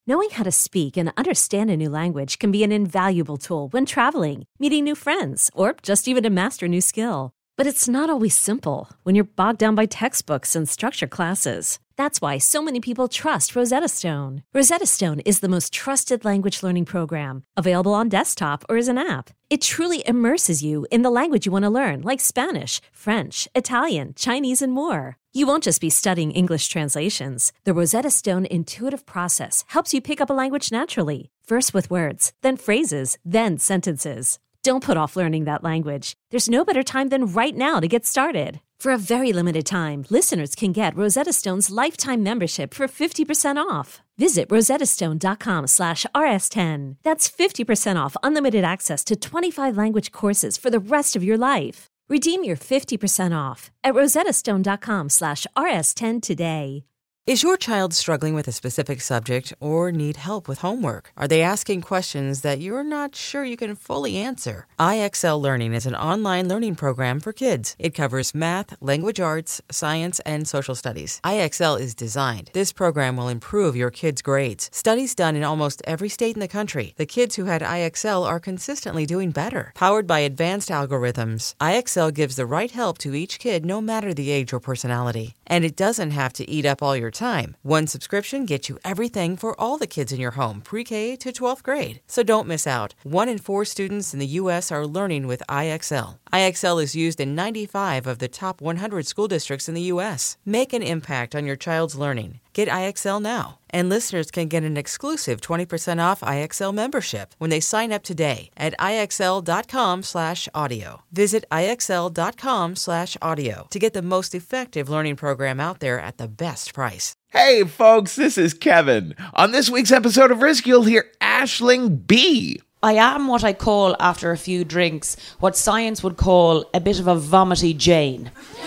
Knowing how to speak and understand a new language can be an invaluable tool when traveling, meeting new friends, or just even to master a new skill. But it's not always simple when you're bogged down by textbooks and structured classes. That's why so many people trust Rosetta Stone. Rosetta Stone is the most trusted language learning program, available on desktop or as an app. It truly immerses you in the language you want to learn, like Spanish, French, Italian, Chinese, and more. You won't just be studying English translations. The Rosetta Stone intuitive process helps you pick up a language naturally, first with words, then phrases, then sentences. Don't put off learning that language. There's no better time than right now to get started. For a very limited time, listeners can get Rosetta Stone's lifetime membership for 50% off. Visit rosettastone.com/rs10. That's 50% off unlimited access to 25 language courses for the rest of your life. Redeem your 50% off at rosettastone.com/rs10 today. Is your child struggling with a specific subject or need help with homework? Are they asking questions that you're not sure you can fully answer? IXL Learning is an online learning program for kids. It covers math, language arts, science, and social studies. IXL is designed. This program will improve your kids' grades. Studies done in almost every state in the country. The kids who had IXL are consistently doing better. Powered by advanced algorithms, IXL gives the right help to each kid no matter the age or personality. And it doesn't have to eat up all your time. One subscription gets you everything for all the kids in your home, pre-K to 12th grade. So don't miss out. 1 in 4 students in the U.S. are learning with IXL. IXL is used in 95 of the top 100 school districts in the U.S. Make an impact on your child's learning. Get IXL now. And listeners can get an exclusive 20% off IXL membership when they sign up today at IXL.com/audio. Visit IXL.com/audio to get the most effective learning program out there at the best price. Hey folks, this is Kevin. On this week's episode of Risk, you'll hear Aisling B. I am what I call, after a few drinks, what science would call a bit of a vomity Jane.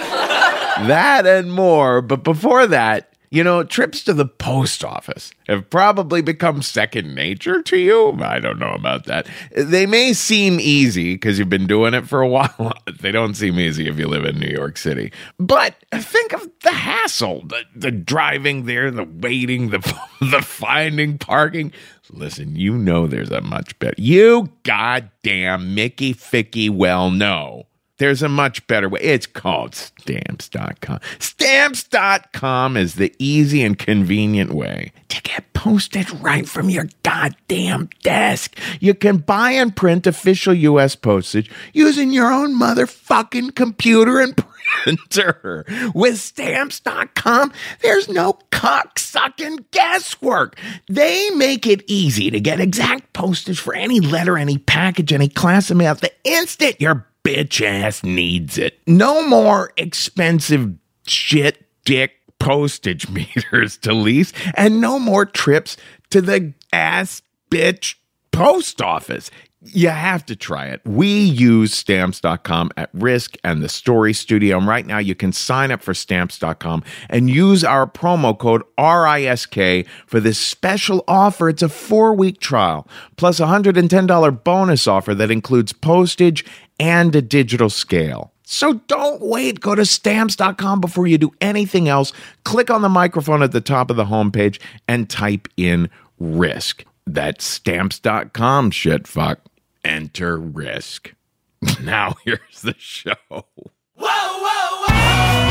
That and more, but before that, you know, trips to the post office have probably become second nature to you. I don't know about that. They may seem easy because you've been doing it for a while. They don't seem easy if you live in New York City. But think of the hassle, the driving there, the waiting, the finding parking. Listen, you know there's a much better. You goddamn Mickey Ficky well know. There's a much better way. It's called Stamps.com. Stamps.com is the easy and convenient way to get postage right from your goddamn desk. You can buy and print official U.S. postage using your own motherfucking computer and printer. With Stamps.com, there's no cocksucking guesswork. They make it easy to get exact postage for any letter, any package, any class of mail the instant your bitch ass needs it. No more expensive shit dick postage meters to lease, and no more trips to the ass bitch post office. You have to try it. We use Stamps.com at Risk and the Story Studio. And right now you can sign up for Stamps.com and use our promo code RISK for this special offer. It's a 4-week trial plus a $110 bonus offer that includes postage and a digital scale. So don't wait. Go to Stamps.com before you do anything else. Click on the microphone at the top of the homepage and type in Risk. That's Stamps.com, shitfuck. Enter Risk. Now here's the show. Whoa, whoa, whoa!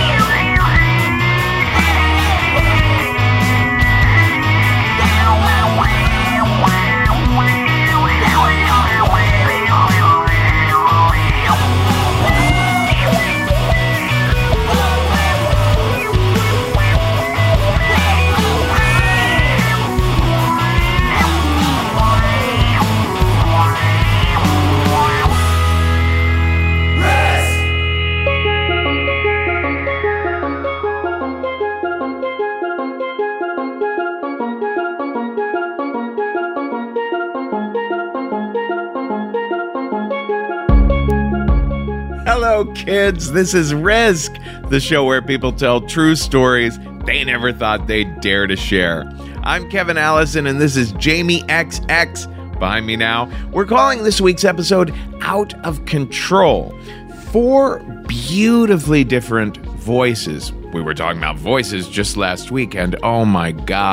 Hello, kids. This is Risk, the show where people tell true stories they never thought they'd dare to share. I'm Kevin Allison, and this is Jamie XX behind me now. We're calling this week's episode Out of Control. 4 beautifully different voices. We were talking about voices just last week, and oh my God,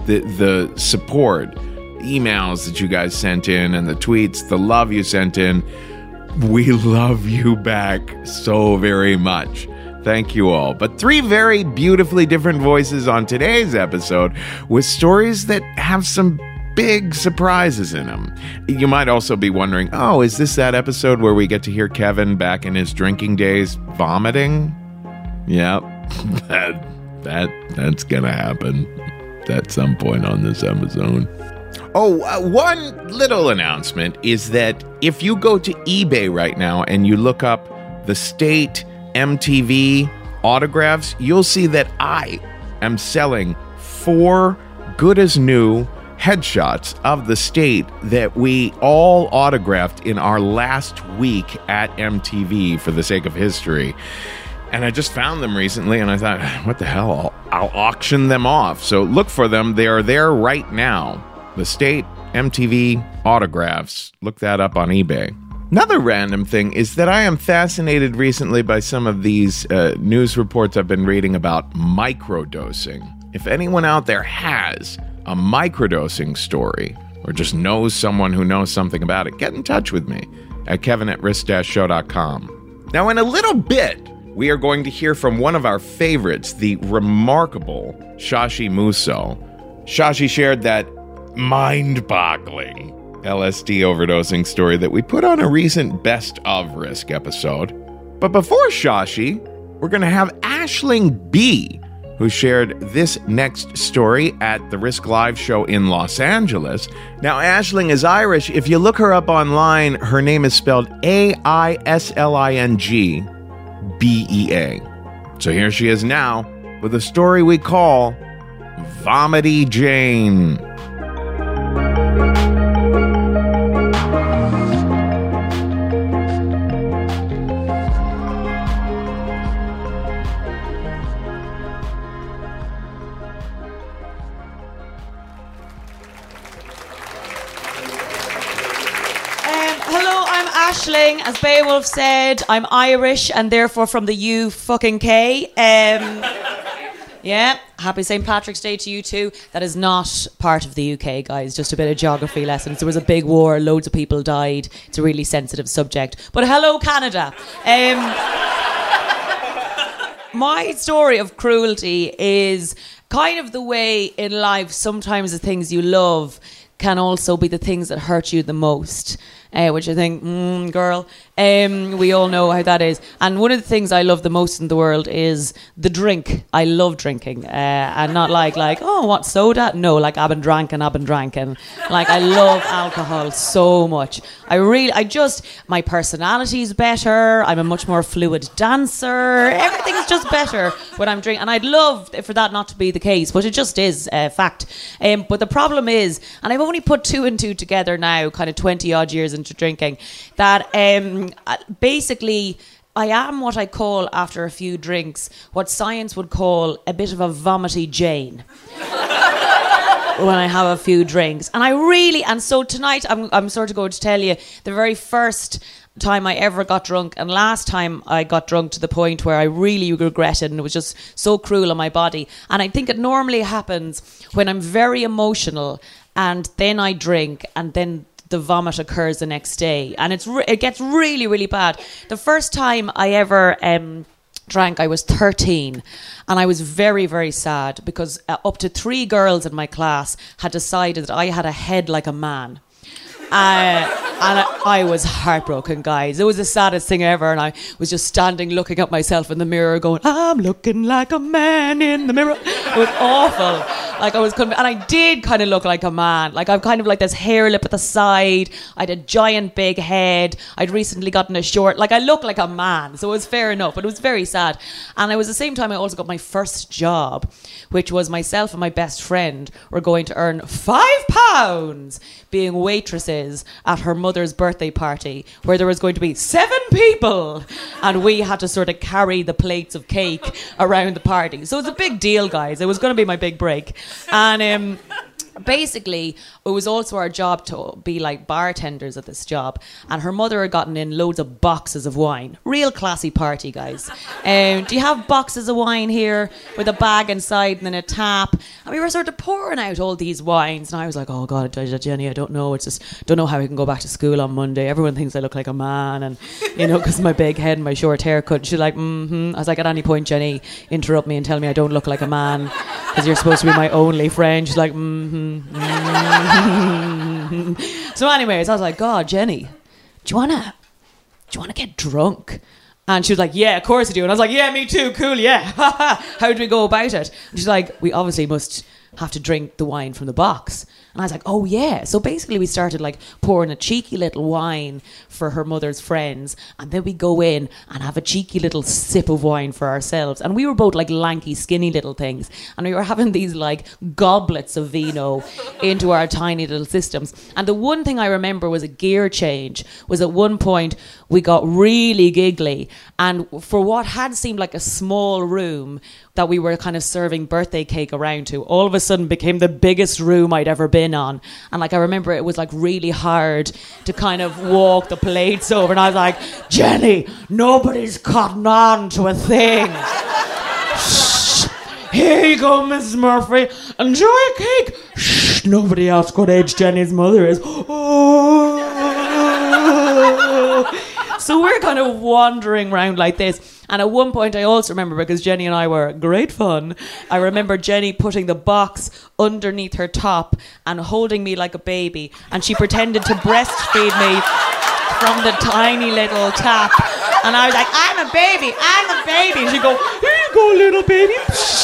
the support, emails that you guys sent in, and the tweets, the love you sent in. We love you back so very much. Thank you all. But 3 very beautifully different voices on today's episode with stories that have some big surprises in them. You might also be wondering, oh, is this that episode where we get to hear Kevin back in his drinking days vomiting? Yep, that's gonna happen at some point on this episode. Oh, one little announcement is that if you go to eBay right now and you look up the State MTV autographs, you'll see that I am selling 4 good as new headshots of the State that we all autographed in our last week at MTV for the sake of history. And I just found them recently and I thought, what the hell, I'll auction them off. So look for them. They are there right now. The State MTV autographs. Look that up on eBay. Another random thing is that I am fascinated recently by some of these news reports I've been reading about microdosing. If anyone out there has a microdosing story or just knows someone who knows something about it, get in touch with me at kevin@risk-show.com. Now, in a little bit, we are going to hear from one of our favorites, the remarkable Shashi Musso. Shashi shared that mind-boggling LSD overdosing story that we put on a recent Best of Risk episode. But before Shashi, we're going to have Aisling B., who shared this next story at the Risk Live show in Los Angeles. Now, Aisling is Irish. If you look her up online, her name is spelled AISLINGBEA. So here she is now with a story we call Vomity Jane. As Beowulf said, I'm Irish and therefore from the U fucking K. Yeah, happy St. Patrick's Day to you too. That is not part of the UK, guys. Just a bit of geography lessons. There was a big war, loads of people died. It's a really sensitive subject. But hello, Canada. My story of cruelty is kind of the way in life sometimes the things you love can also be the things that hurt you the most. Which I think, girl, we all know how that is. And one of the things I love the most in the world is the drink. I love drinking, and not like, oh, what, soda? No, like I've been drinking. Like I love alcohol so much. My personality's better. I'm a much more fluid dancer. Everything's just better when I'm drinking. And I'd love for that not to be the case, but it just is a fact. But the problem is, and I've only put 2 and 2 together now, kind of 20 odd years into drinking, that basically I am what I call, after a few drinks, what science would call a bit of a vomity Jane. When I have a few drinks. And so tonight I'm sort of going to tell you the very first time I ever got drunk, and last time I got drunk to the point where I really regretted, and it was just so cruel on my body. And I think it normally happens when I'm very emotional and then I drink and then the vomit occurs the next day, and it gets really, really bad. The first time I ever drank, I was 13, and I was very, very sad because up to 3 girls in my class had decided that I had a head like a man. And I was heartbroken, guys. It was the saddest thing ever, and I was just standing looking at myself in the mirror going, I'm looking like a man in the mirror. It was awful. And I did kind of look like a man. Like, I've kind of like this hair lip at the side. I had a giant big head. I'd recently gotten a short. Like, I look like a man, so it was fair enough, but it was very sad. And it was the same time I also got my first job, which was myself and my best friend were going to earn £5 being waitresses at her mother's birthday party, where there was going to be 7 people, and we had to sort of carry the plates of cake around the party. So it was a big deal, guys. It was going to be my big break. And Basically, it was also our job to be like bartenders at this job, and her mother had gotten in loads of boxes of wine. Real classy party, guys. Do you have boxes of wine here with a bag inside and then a tap? And we were sort of pouring out all these wines, and I was like, oh God, Jenny, I don't know. It's just, don't know how I can go back to school on Monday. Everyone thinks I look like a man, and, you know, because my big head and my short haircut. And she's like, I was like, at any point, Jenny, interrupt me and tell me I don't look like a man, because you're supposed to be my only friend. She's like, So anyways, I was like, God, Jenny, do you wanna get drunk? And she was like, yeah, of course I do. And I was like, yeah, me too, cool, yeah. How do we go about it? And she's like, we obviously must have to drink the wine from the box. And I was like, oh yeah. So basically we started like pouring a cheeky little wine for her mother's friends, and then we go in and have a cheeky little sip of wine for ourselves. And we were both like lanky, skinny little things, and we were having these like goblets of vino into our tiny little systems. And the one thing I remember was a gear change. Was at one point we got really giggly, and for what had seemed like a small room that we were kind of serving birthday cake around to, all of a sudden became the biggest room I'd ever been on. And like I remember it was like really hard to kind of walk the plates over, and I was like, Jenny, nobody's cotton on to a thing. Shh. Here you go, Mrs. Murphy, enjoy a cake. Shh, nobody asked what age Jenny's mother is. Oh. So we're kind of wandering around like this. And at one point I also remember, because Jenny and I were great fun, I remember Jenny putting the box underneath her top and holding me like a baby, and she pretended to breastfeed me from the tiny little tap. And I was like, I'm a baby. And she'd go, here you go, little baby.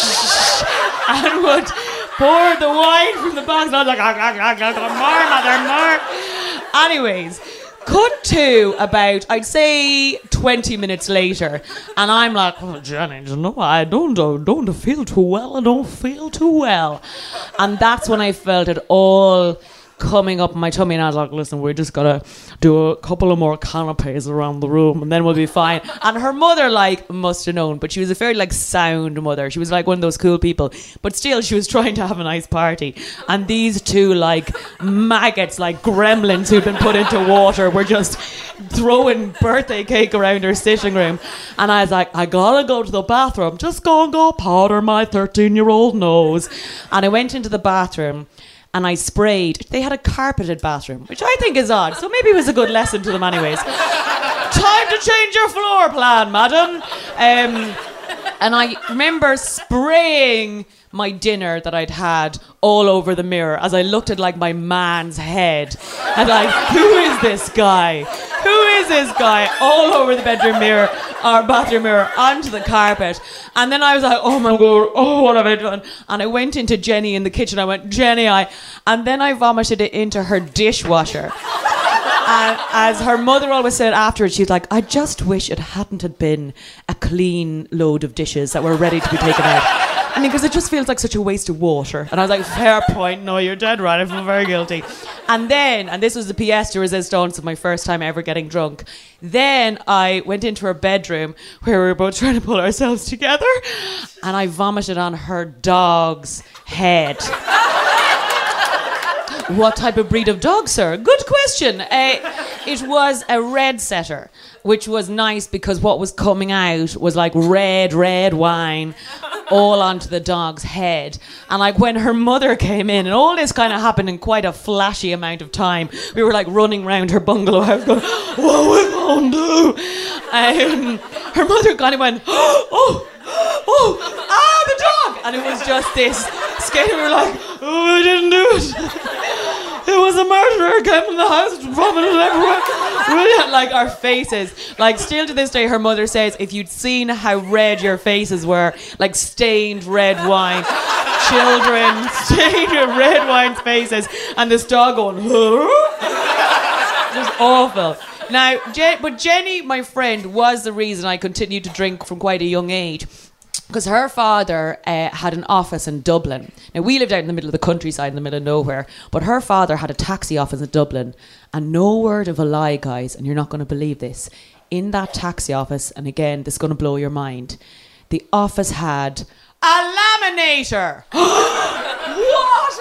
And would pour the wine from the box. And I was like, more, mother, more. Anyways, cut to about, I'd say, 20 minutes later, and I'm like, oh, Jenny, no, I don't feel too well. I don't feel too well. And that's when I felt it all coming up my tummy, and I was like, listen, we just gotta do a couple of more canapes around the room and then we'll be fine. And her mother like must have known, but she was a very like sound mother. She was like one of those cool people, but still she was trying to have a nice party, and these two like maggots, like gremlins who'd been put into water, were just throwing birthday cake around her sitting room. And I was like, I gotta go to the bathroom, just go powder my 13-year-old nose. And I went into the bathroom and I sprayed. They had a carpeted bathroom, which I think is odd, so maybe it was a good lesson to them anyways. Time to change your floor plan, madam. And I remember spraying my dinner that I'd had all over the mirror as I looked at like my man's head. And like, who is this guy? Who is this guy? All over the bedroom mirror, or bathroom mirror, onto the carpet. And then I was like, oh my God, oh, what have I done? And I went into Jenny in the kitchen. I went, Jenny, and then I vomited it into her dishwasher. And as her mother always said afterwards, she's like, I just wish it hadn't had been a clean load of dishes that were ready to be taken out. I mean, because it just feels like such a waste of water. And I was like, fair point. No, you're dead right. I feel very guilty. And then, and this was the pièce de résistance of my first time ever getting drunk, then I went into her bedroom where we were both trying to pull ourselves together, and I vomited on her dog's head. What type of breed of dog, sir? Good question. It was a red setter, which was nice because what was coming out was like red wine all onto the dog's head. And like when her mother came in, and all this kind of happened in quite a flashy amount of time, we were like running around her bungalow house going, what are we going to do? Her mother kind of went, the dog! And it was just this scary, we were like, oh, I didn't do it. It was a murderer came in the house, vomited everywhere. Brilliant, like our faces. Like still to this day, her mother says, if you'd seen how red your faces were, like stained red wine, children stained with red wine's faces, and this dog going, huh? It was awful. Now, but Jenny, my friend, was the reason I continued to drink from quite a young age. Because her father had an office in Dublin. Now, we lived out in the middle of the countryside, in the middle of nowhere, but her father had a taxi office in Dublin. And no word of a lie, guys, and you're not going to believe this, in that taxi office, and again, this is going to blow your mind, the office had a laminator. What a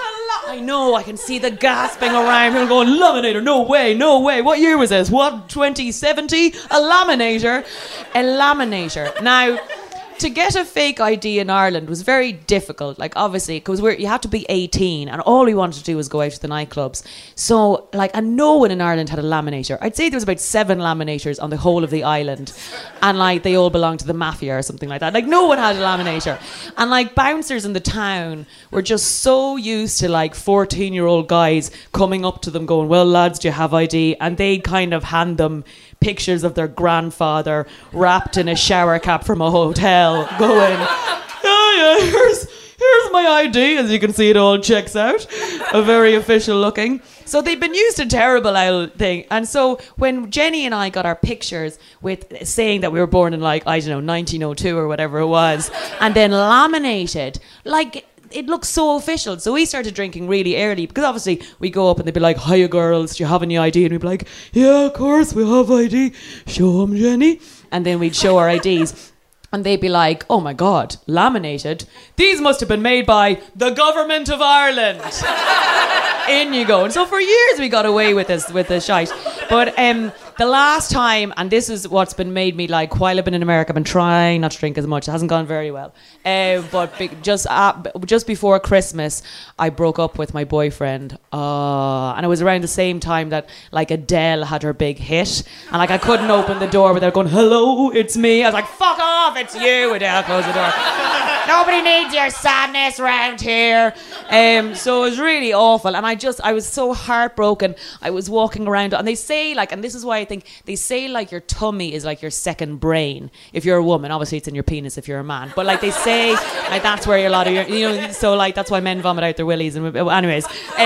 I know, I can see the gasping around. People going, laminator, no way, no way. What year was this? What, 2070? A laminator. A laminator. Now, to get a fake ID in Ireland was very difficult. Like, obviously, because you have to be 18, and all we wanted to do was go out to the nightclubs. So, like, and no one in Ireland had a laminator. I'd say there was about 7 laminators on the whole of the island, and like they all belonged to the mafia or something like that. Like, no one had a laminator, and like bouncers in the town were just so used to like 14-year-old guys coming up to them, going, "Well, lads, do you have ID?" And they'd kind of hand them pictures of their grandfather wrapped in a shower cap from a hotel, going, "Yeah, here's my ID." As you can see, it all checks out. A very official looking. So they've been used to terrible old thing. And so when Jenny and I got our pictures with saying that we were born in, like, I don't know, 1902 or whatever it was, and then laminated, like, it looks so official. So we started drinking really early, because obviously we go up and they'd be like, "Hiya girls, do you have any ID?" And we'd be like, "Yeah, of course we have ID. Show them, Jenny." And then we'd show our IDs. And they'd be like, "Oh my God, laminated? These must have been made by the government of Ireland." In you go. And so for years we got away with this shite. But the last time, and this is what's been made me, like, while I've been in America, I've been trying not to drink as much. It hasn't gone very well. But just before Christmas, I broke up with my boyfriend. And it was around the same time that, like, Adele had her big hit. And, like, I couldn't open the door without going, "Hello, it's me." I was like, "Fuck off, it's you." Adele closed the door. "Nobody needs your sadness around here." So it was really awful. And I was so heartbroken. I was walking around, and they say, like, and this is why I think they say, like, your tummy is like your second brain if you're a woman. Obviously it's in your penis if you're a man, but like they say, like, that's where a lot of your, you know, so like that's why men vomit out their willies. And anyways,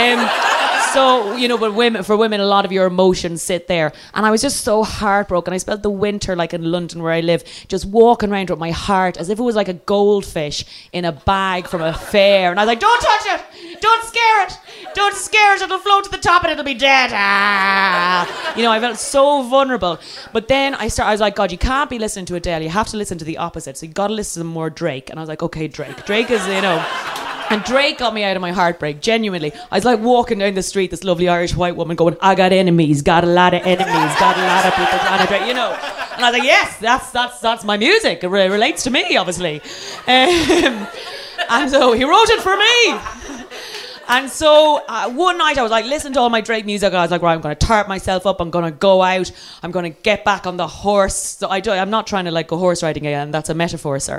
so, you know, but for women, a lot of your emotions sit there. And I was just so heartbroken. I spent the winter, like, in London where I live, just walking around with my heart as if it was like a goldfish in a bag from a fair. And I was like, "Don't touch it! Don't scare it! Don't scare it! It'll float to the top and it'll be dead." You know, I felt so vulnerable. But then I was like, "God, you can't be listening to Adele. You have to listen to the opposite. So you got to listen to more Drake." And I was like, "Okay, Drake. Drake is, you know..." And Drake got me out of my heartbreak, genuinely. I was like walking down the street, this lovely Irish white woman going, "I got enemies, got a lot of enemies, got a lot of people trying to Drake," you know. And I was like, yes, that's my music. It relates to me, obviously. And so he wrote it for me. And so one night I was like, listening to all my Drake music, and I was like, right, I'm going to tarp myself up, I'm going to go out, I'm going to get back on the horse. So I'm not trying to, like, go horse riding again, that's a metaphor, sir.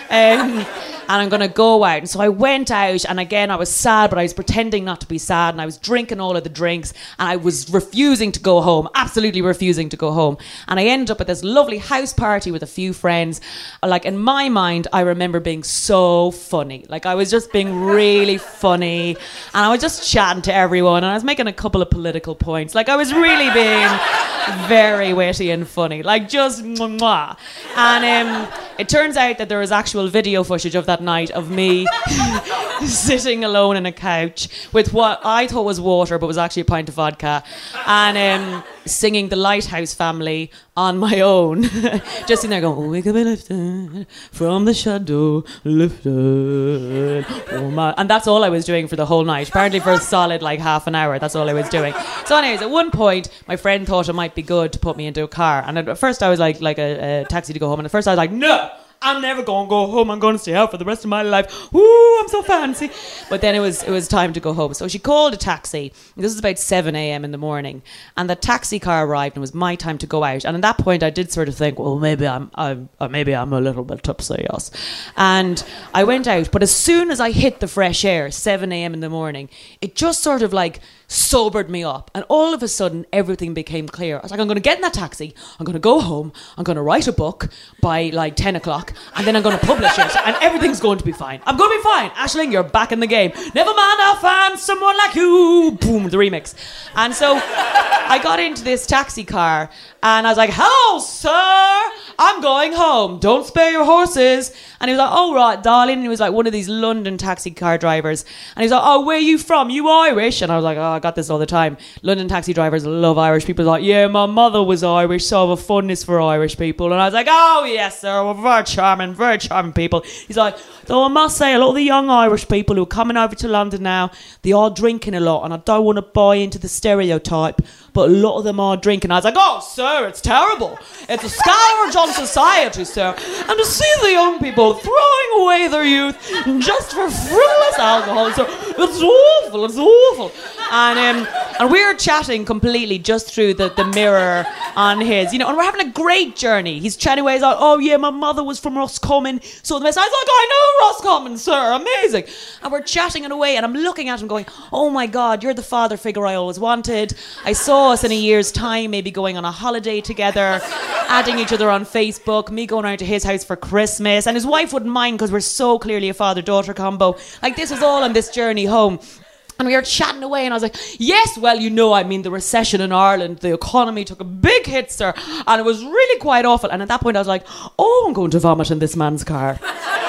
And I'm going to go out. And so I went out, and again I was sad, but I was pretending not to be sad, and I was drinking all of the drinks, and I was refusing to go home, absolutely refusing to go home. And I ended up at this lovely house party with a few friends. Like, in my mind, I remember being so funny. Like, I was just being really funny. And I was just chatting to everyone, and I was making a couple of political points. Like, I was really being very witty and funny. Like, just mwah. And it turns out that there was actual video footage of that night of me sitting alone on a couch with what I thought was water, but was actually a pint of vodka, and singing The Lighthouse Family on my own. Just sitting there going, "Oh, we could be lifted from the shadow, lifted." Oh my. And that's all I was doing for the whole night. Apparently for a solid, like, half an hour, that's all I was doing. So anyways, at one point, my friend thought it might be good to put me into a car. And at first I was like a taxi to go home. And at first I was like, "No, I'm never going to go home. I'm going to stay out for the rest of my life. Woo, I'm so fancy." But then it was time to go home. So she called a taxi. This is about 7 a.m. in the morning. And the taxi car arrived, and it was my time to go out. And at that point, I did sort of think, well, maybe I'm a little bit tipsy, yes. And I went out. But as soon as I hit the fresh air, 7 a.m. in the morning, it just sort of, like, sobered me up. And all of a sudden, everything became clear. I was like, I'm going to get in that taxi. I'm going to go home. I'm going to write a book by, like, 10 o'clock. And then I'm going to publish it. And everything's going to be fine. I'm going to be fine. Aisling, you're back in the game. Never mind, I'll find someone like you. Boom, the remix. And so I got into this taxi car, and I was like, "Hello, sir. I'm going home. Don't spare your horses." And he was like, "Oh, right, darling." And he was like one of these London taxi car drivers. And he was like, "Oh, where are you from? You Irish?" And I was like, "Oh, I got this all the time. London taxi drivers love Irish people." Like, "Yeah, my mother was Irish, so I have a fondness for Irish people." And I was like, "Oh, yes, sir. We're very charming people. He's like, though I must say, a lot of the young Irish people who are coming over to London now, they are drinking a lot, and I don't want to buy into the stereotype, but a lot of them are drinking. I was like, oh, sir, it's terrible. It's a scourge on society, sir. And to see the young people throwing away their youth just for frivolous alcohol, sir, it's awful. And we were chatting completely just through the mirror on his, and we're having a great journey. He's chatting away. He's like, oh yeah, my mother was from Roscommon. So the best. I was like, I know Roscommon, sir, amazing. And we're chatting in a way, and I'm looking at him going, oh my God, you're the father figure I always wanted. I saw us in a year's time, maybe going on a holiday together, adding each other on Facebook, me going around to his house for Christmas, and his wife wouldn't mind because we're so clearly a father-daughter combo. Like, this is all on this journey home. And we were chatting away, and I was like, yes, well, the recession in Ireland, the economy took a big hit, sir, and it was really quite awful. And at that point I was like, oh, I'm going to vomit in this man's car.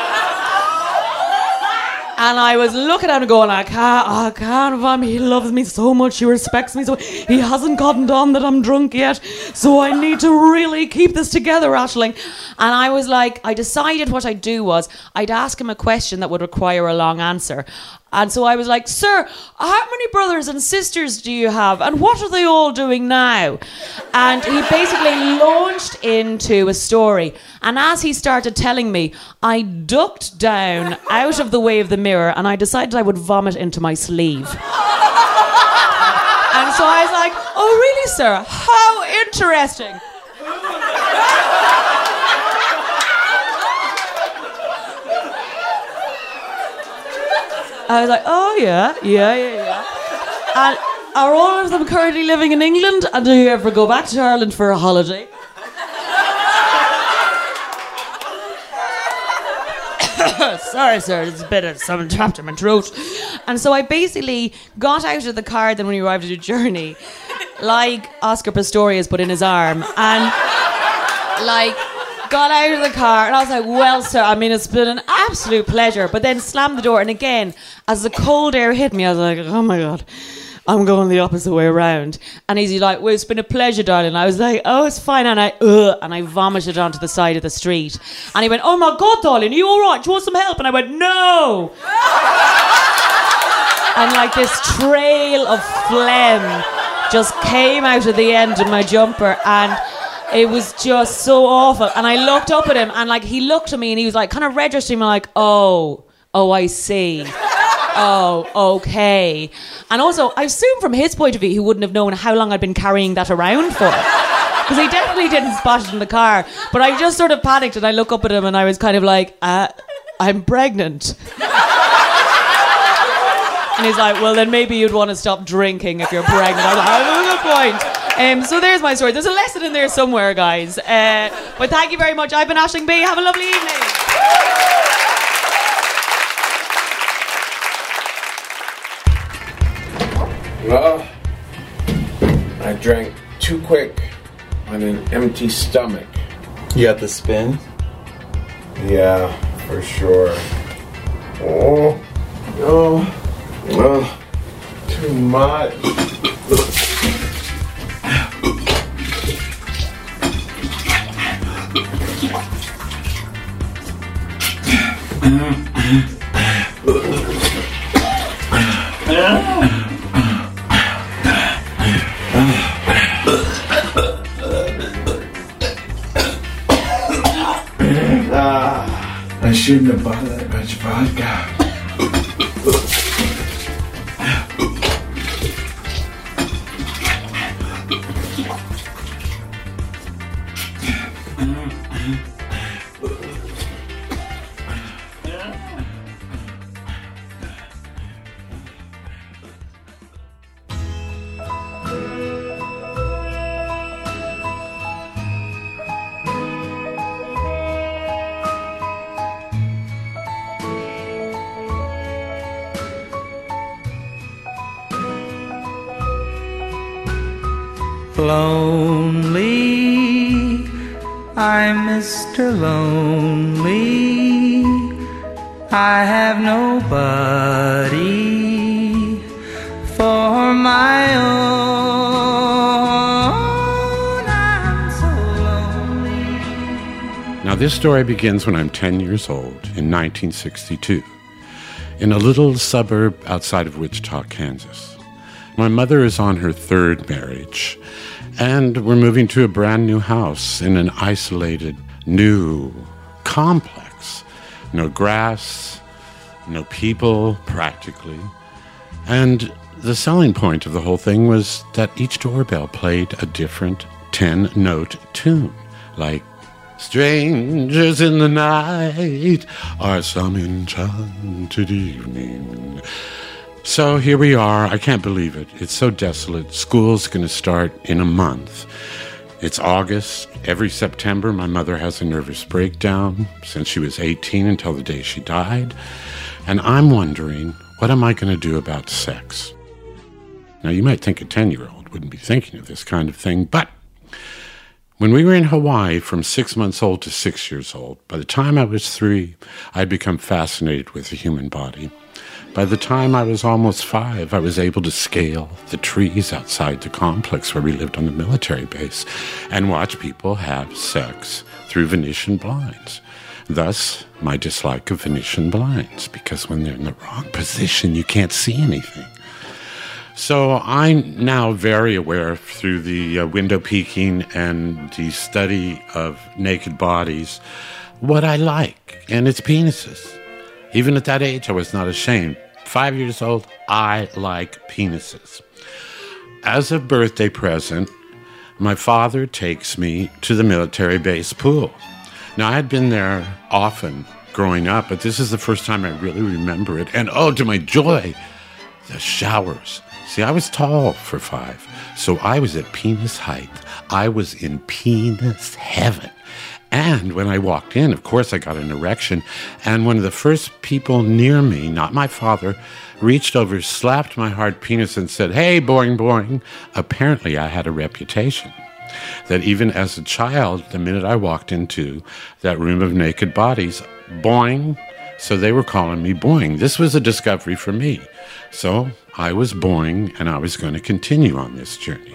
And I was looking at him going, I can't vomit. He loves me so much. He respects me so. He hasn't gotten on that I'm drunk yet. So I need to really keep this together, Aisling. And I was like, I decided what I'd do was I'd ask him a question that would require a long answer. And so I was like, sir, how many brothers and sisters do you have? And what are they all doing now? And he basically launched into a story. And as he started telling me, I ducked down out of the way of the mirror, and I decided I would vomit into my sleeve. And so I was like, oh, really, sir? How interesting. I was like, oh, yeah. And are all of them currently living in England? And do you ever go back to Ireland for a holiday? Sorry, sir, it's a bit of something trapped in my throat. And so I basically got out of the car then when we arrived at a journey, like Oscar Pistorius, but in his arm. And, got out of the car, and I was like, well, sir, it's been an absolute pleasure. But then slammed the door, and again, as the cold air hit me, I was like, oh my God, I'm going the opposite way around. And he's like, well, it's been a pleasure, darling. I was like, oh, it's fine. And I vomited onto the side of the street. And he went, oh my God, darling, are you all right? Do you want some help? And I went, no. And this trail of phlegm just came out of the end of my jumper, and it was just so awful. And I looked up at him, and he looked at me, and he was kind of registering me, oh, I see. Oh, okay. And also, I assume from his point of view, he wouldn't have known how long I'd been carrying that around for. Because he definitely didn't spot it in the car. But I just sort of panicked, and I look up at him, and I was kind of like, I'm pregnant. And he's like, well, then maybe you'd want to stop drinking if you're pregnant. I was like, oh, good point. So there's my story. There's a lesson in there somewhere, guys. But thank you very much. I've been Aisling B. Have a lovely evening. Well, I drank too quick on an empty stomach. You got the spin? Yeah, for sure. Oh, too much. I shouldn't have bought that much vodka. Lonely, I'm Mr. Lonely. I have nobody for my own. I'm so lonely. Now this story begins when I'm 10 years old in 1962, in a little suburb outside of Wichita, Kansas. My mother is on her third marriage, and we're moving to a brand new house in an isolated, new complex. No grass, no people, practically. And the selling point of the whole thing was that each doorbell played a different 10-note tune, like strangers in the night are some enchanted evening. So here we are. I can't believe it. It's so desolate. School's going to start in a month. It's August. Every September, my mother has a nervous breakdown since she was 18 until the day she died. And I'm wondering, what am I going to do about sex? Now, you might think a 10-year-old wouldn't be thinking of this kind of thing, but when we were in Hawaii from 6 months old to 6 years old, by the time I was 3, I'd become fascinated with the human body. By the time I was almost 5, I was able to scale the trees outside the complex where we lived on the military base and watch people have sex through Venetian blinds. Thus, my dislike of Venetian blinds, because when they're in the wrong position, you can't see anything. So I'm now very aware through the window peeking and the study of naked bodies what I like, and it's penises. Even at that age, I was not ashamed. 5 years old, I like penises. As a birthday present, my father takes me to the military base pool. Now, I had been there often growing up, but this is the first time I really remember it. And oh, to my joy, the showers. See, I was tall for 5, so I was at penis height. I was in penis heaven. And when I walked in, of course, I got an erection. And one of the first people near me, not my father, reached over, slapped my hard penis and said, "Hey, boing, boing." Apparently, I had a reputation that even as a child, the minute I walked into that room of naked bodies, boing. So they were calling me Boing. This was a discovery for me. So I was Boing, and I was going to continue on this journey.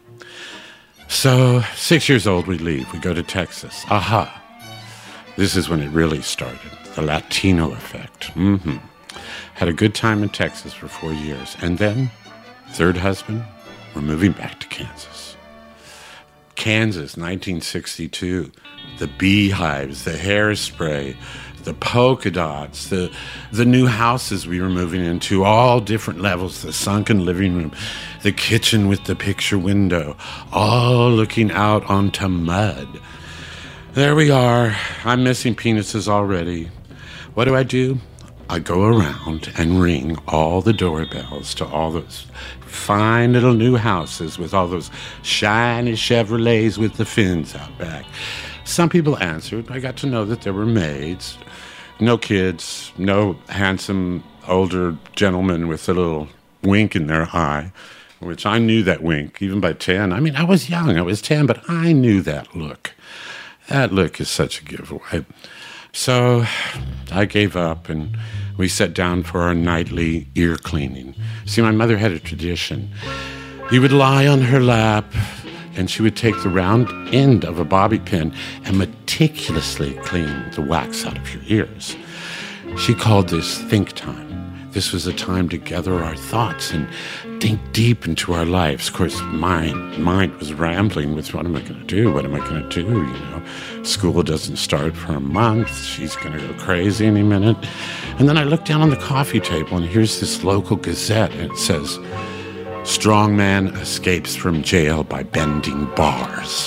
So 6 years old, we leave. We go to Texas. Aha. This is when it really started. The Latino effect. Had a good time in Texas for 4 years. And then, third husband, we're moving back to Kansas. Kansas, 1962. The beehives, the hairspray, the polka dots, the new houses we were moving into, all different levels, the sunken living room, the kitchen with the picture window, all looking out onto mud. There we are. I'm missing penises already. What do? I go around and ring all the doorbells to all those fine little new houses with all those shiny Chevrolets with the fins out back. Some people answered. I got to know that there were maids. No kids, no handsome older gentlemen with a little wink in their eye, which I knew that wink, even by 10. I mean, I was young. I was 10, but I knew that look. That look is such a giveaway. So I gave up, and we sat down for our nightly ear cleaning. See, my mother had a tradition. You would lie on her lap, and she would take the round end of a bobby pin and meticulously clean the wax out of your ears. She called this think time. This was a time to gather our thoughts and think deep into our lives. Of course, mind was rambling with, what am I going to do? What am I going to do? You know, school doesn't start for a month. She's going to go crazy any minute. And then I looked down on the coffee table, and here's this local gazette, and it says, "Strong man escapes from jail by bending bars."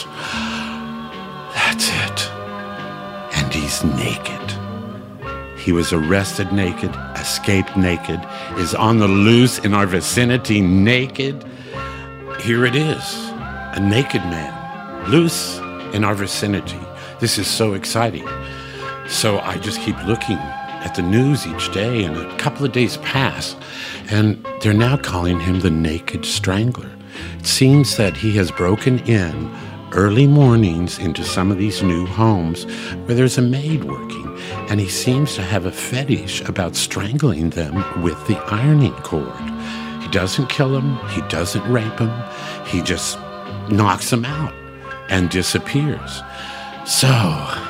That's it. And he's naked. He was arrested naked, escaped naked, is on the loose in our vicinity naked. Here it is, a naked man, loose in our vicinity. This is so exciting. So I just keep looking at the news each day, and a couple of days pass, and they're now calling him the Naked Strangler. It seems that he has broken in early mornings into some of these new homes where there's a maid working, and he seems to have a fetish about strangling them with the ironing cord. He doesn't kill them, he doesn't rape them, he just knocks them out and disappears. So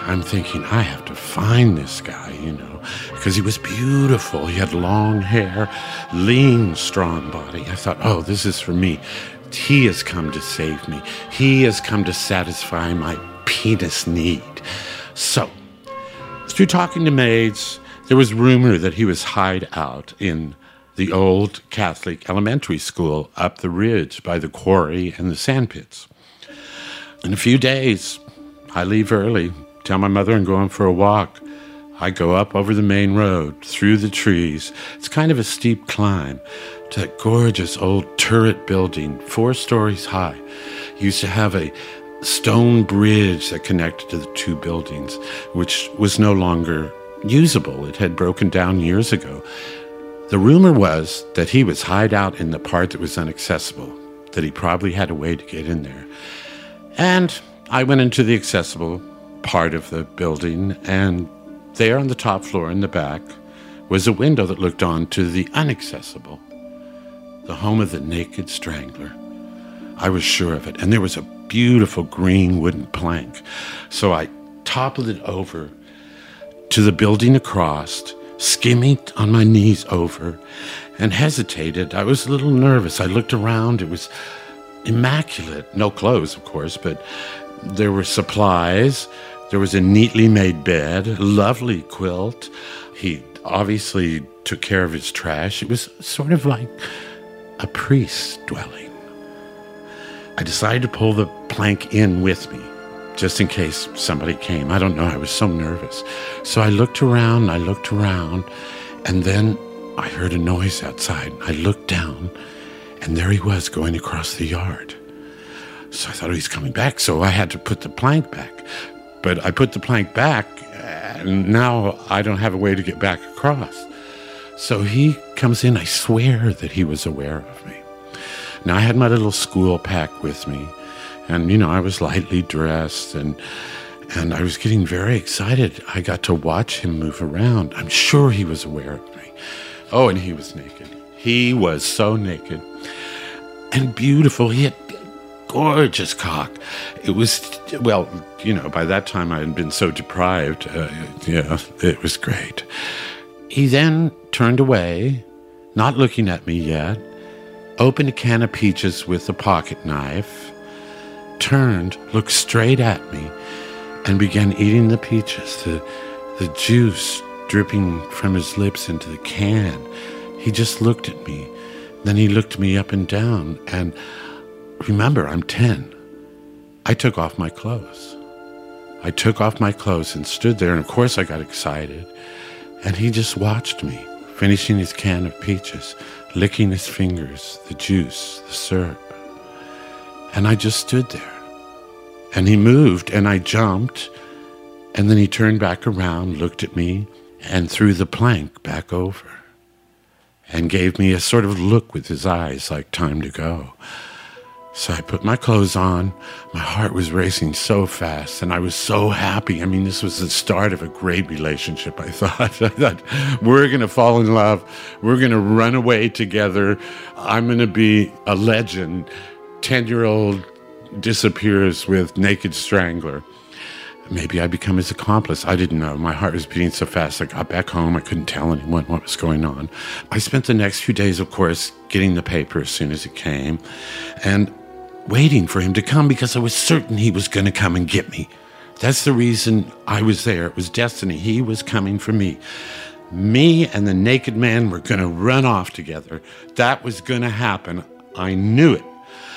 I'm thinking, I have to find this guy, because he was beautiful. He had long hair, lean, strong body. I thought, oh, this is for me. He has come to save me. He has come to satisfy my penis need. So, through talking to maids, there was rumor that he was hired out in the old Catholic elementary school up the ridge by the quarry and the sandpits. In a few days, I leave early, tell my mother I'm going for a walk. I go up over the main road, through the trees. It's kind of a steep climb to that gorgeous old turret building, 4 stories high. It used to have a stone bridge that connected to the 2 buildings, which was no longer usable. It had broken down years ago. The rumor was that he was hired out in the part that was inaccessible, that he probably had a way to get in there. And I went into the accessible part of the building, and there on the top floor in the back was a window that looked on to the inaccessible, the home of the Naked Strangler. I was sure of it, and there was a beautiful green wooden plank. So I toppled it over to the building across, skimming on my knees over, and hesitated. I was a little nervous. I looked around. It was immaculate. No clothes, of course, but there were supplies. There was a neatly made bed, a lovely quilt. He obviously took care of his trash. It was sort of like a priest's dwelling. I decided to pull the plank in with me, just in case somebody came. I don't know, I was so nervous. So I looked around, and then I heard a noise outside. I looked down, and there he was going across the yard. So I thought, he's coming back, so I had to put the plank back. But I put the plank back, and now I don't have a way to get back across. So he comes in. I swear that he was aware of me. Now, I had my little school pack with me, and, I was lightly dressed, and I was getting very excited. I got to watch him move around. I'm sure he was aware of me. Oh, and he was naked. He was so naked and beautiful. He had a gorgeous cock. It was, by that time I had been so deprived. It was great. He then turned away, not looking at me yet, opened a can of peaches with a pocket knife, turned, looked straight at me, and began eating the peaches, the juice dripping from his lips into the can. He just looked at me. Then he looked me up and down, and remember, I'm 10. I took off my clothes. I took off my clothes and stood there, and of course I got excited. And he just watched me, finishing his can of peaches, licking his fingers, the juice, the syrup. And I just stood there. And he moved, and I jumped, and then he turned back around, looked at me, and threw the plank back over, and gave me a sort of look with his eyes like time to go. So I put my clothes on. My heart was racing so fast, and I was so happy. This was the start of a great relationship, I thought. I thought, we're going to fall in love. We're going to run away together. I'm going to be a legend. 10-year-old disappears with Naked Strangler. Maybe I become his accomplice. I didn't know. My heart was beating so fast. I got back home. I couldn't tell anyone what was going on. I spent the next few days, of course, getting the paper as soon as it came and waiting for him to come because I was certain he was going to come and get me. That's the reason I was there. It was destiny. He was coming for me. Me and the naked man were going to run off together. That was going to happen. I knew it.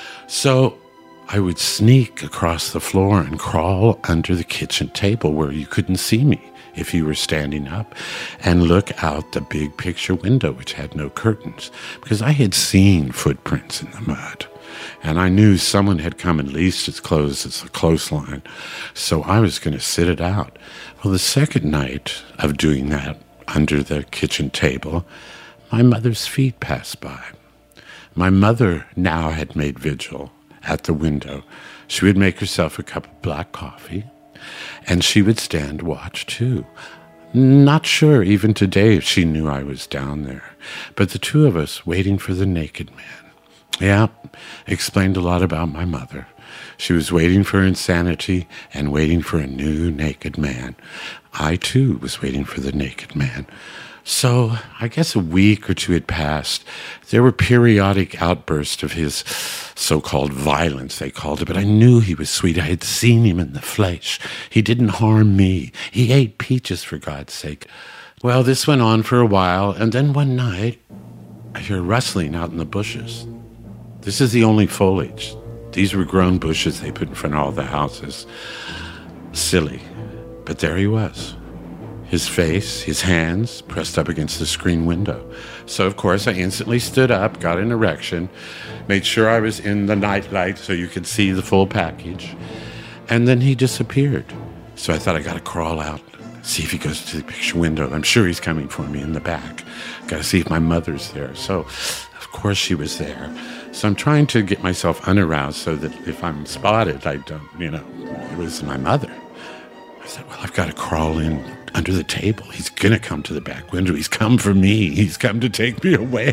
So I would sneak across the floor and crawl under the kitchen table where you couldn't see me if you were standing up, and look out the big picture window, which had no curtains, because I had seen footprints in the mud, and I knew someone had come at least as close as the clothesline, so I was going to sit it out. Well, the second night of doing that under the kitchen table, my mother's feet passed by. My mother now had made vigil at the window. She would make herself a cup of black coffee, and she would stand watch too. Not sure even today if she knew I was down there, but the two of us waiting for the naked man. Yeah, explained a lot about my mother. She was waiting for insanity and waiting for a new naked man. I, too, was waiting for the naked man. So I guess a week or two had passed. There were periodic outbursts of his so-called violence, they called it, but I knew he was sweet. I had seen him in the flesh. He didn't harm me. He ate peaches, for God's sake. Well, this went on for a while, and then one night, I hear rustling out in the bushes. This is the only foliage. These were grown bushes they put in front of all the houses. Silly. But there he was. His face, his hands pressed up against the screen window. So, of course, I instantly stood up, got an erection, made sure I was in the night light so you could see the full package. And then he disappeared. So I thought I got to crawl out, see if he goes to the picture window. I'm sure he's coming for me in the back. Got to see if my mother's there. So, of course, she was there. So I'm trying to get myself unaroused so that if I'm spotted, I don't, it was my mother. I said, well, I've got to crawl in under the table. He's going to come to the back window. He's come for me. He's come to take me away.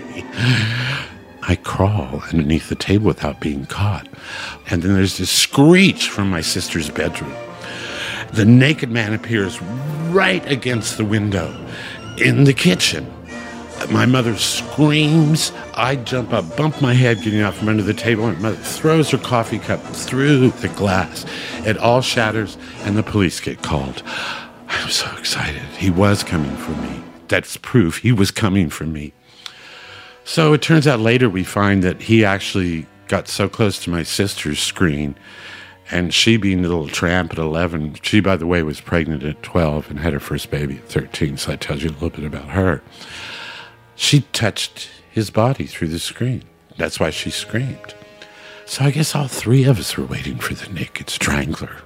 I crawl underneath the table without being caught. And then there's this screech from my sister's bedroom. The naked man appears right against the window in the kitchen. My mother screams. I jump up, bump my head getting out from under the table, and my mother throws her coffee cup through the glass. It all shatters, and the police get called. I'm so excited. He was coming for me. That's proof he was coming for me. So it turns out later we find that he actually got so close to my sister's screen, and she, being a little tramp at 11, she, by the way, was pregnant at 12 and had her first baby at 13, so that tells you a little bit about her. She touched his body through the screen. That's why she screamed. So I guess all three of us were waiting for the naked strangler.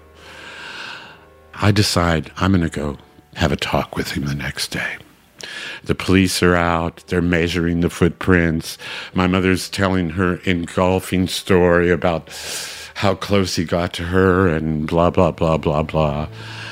I decide I'm going to go have a talk with him the next day. The police are out. They're measuring the footprints. My mother's telling her engulfing story about how close he got to her and blah, blah, blah, blah, blah.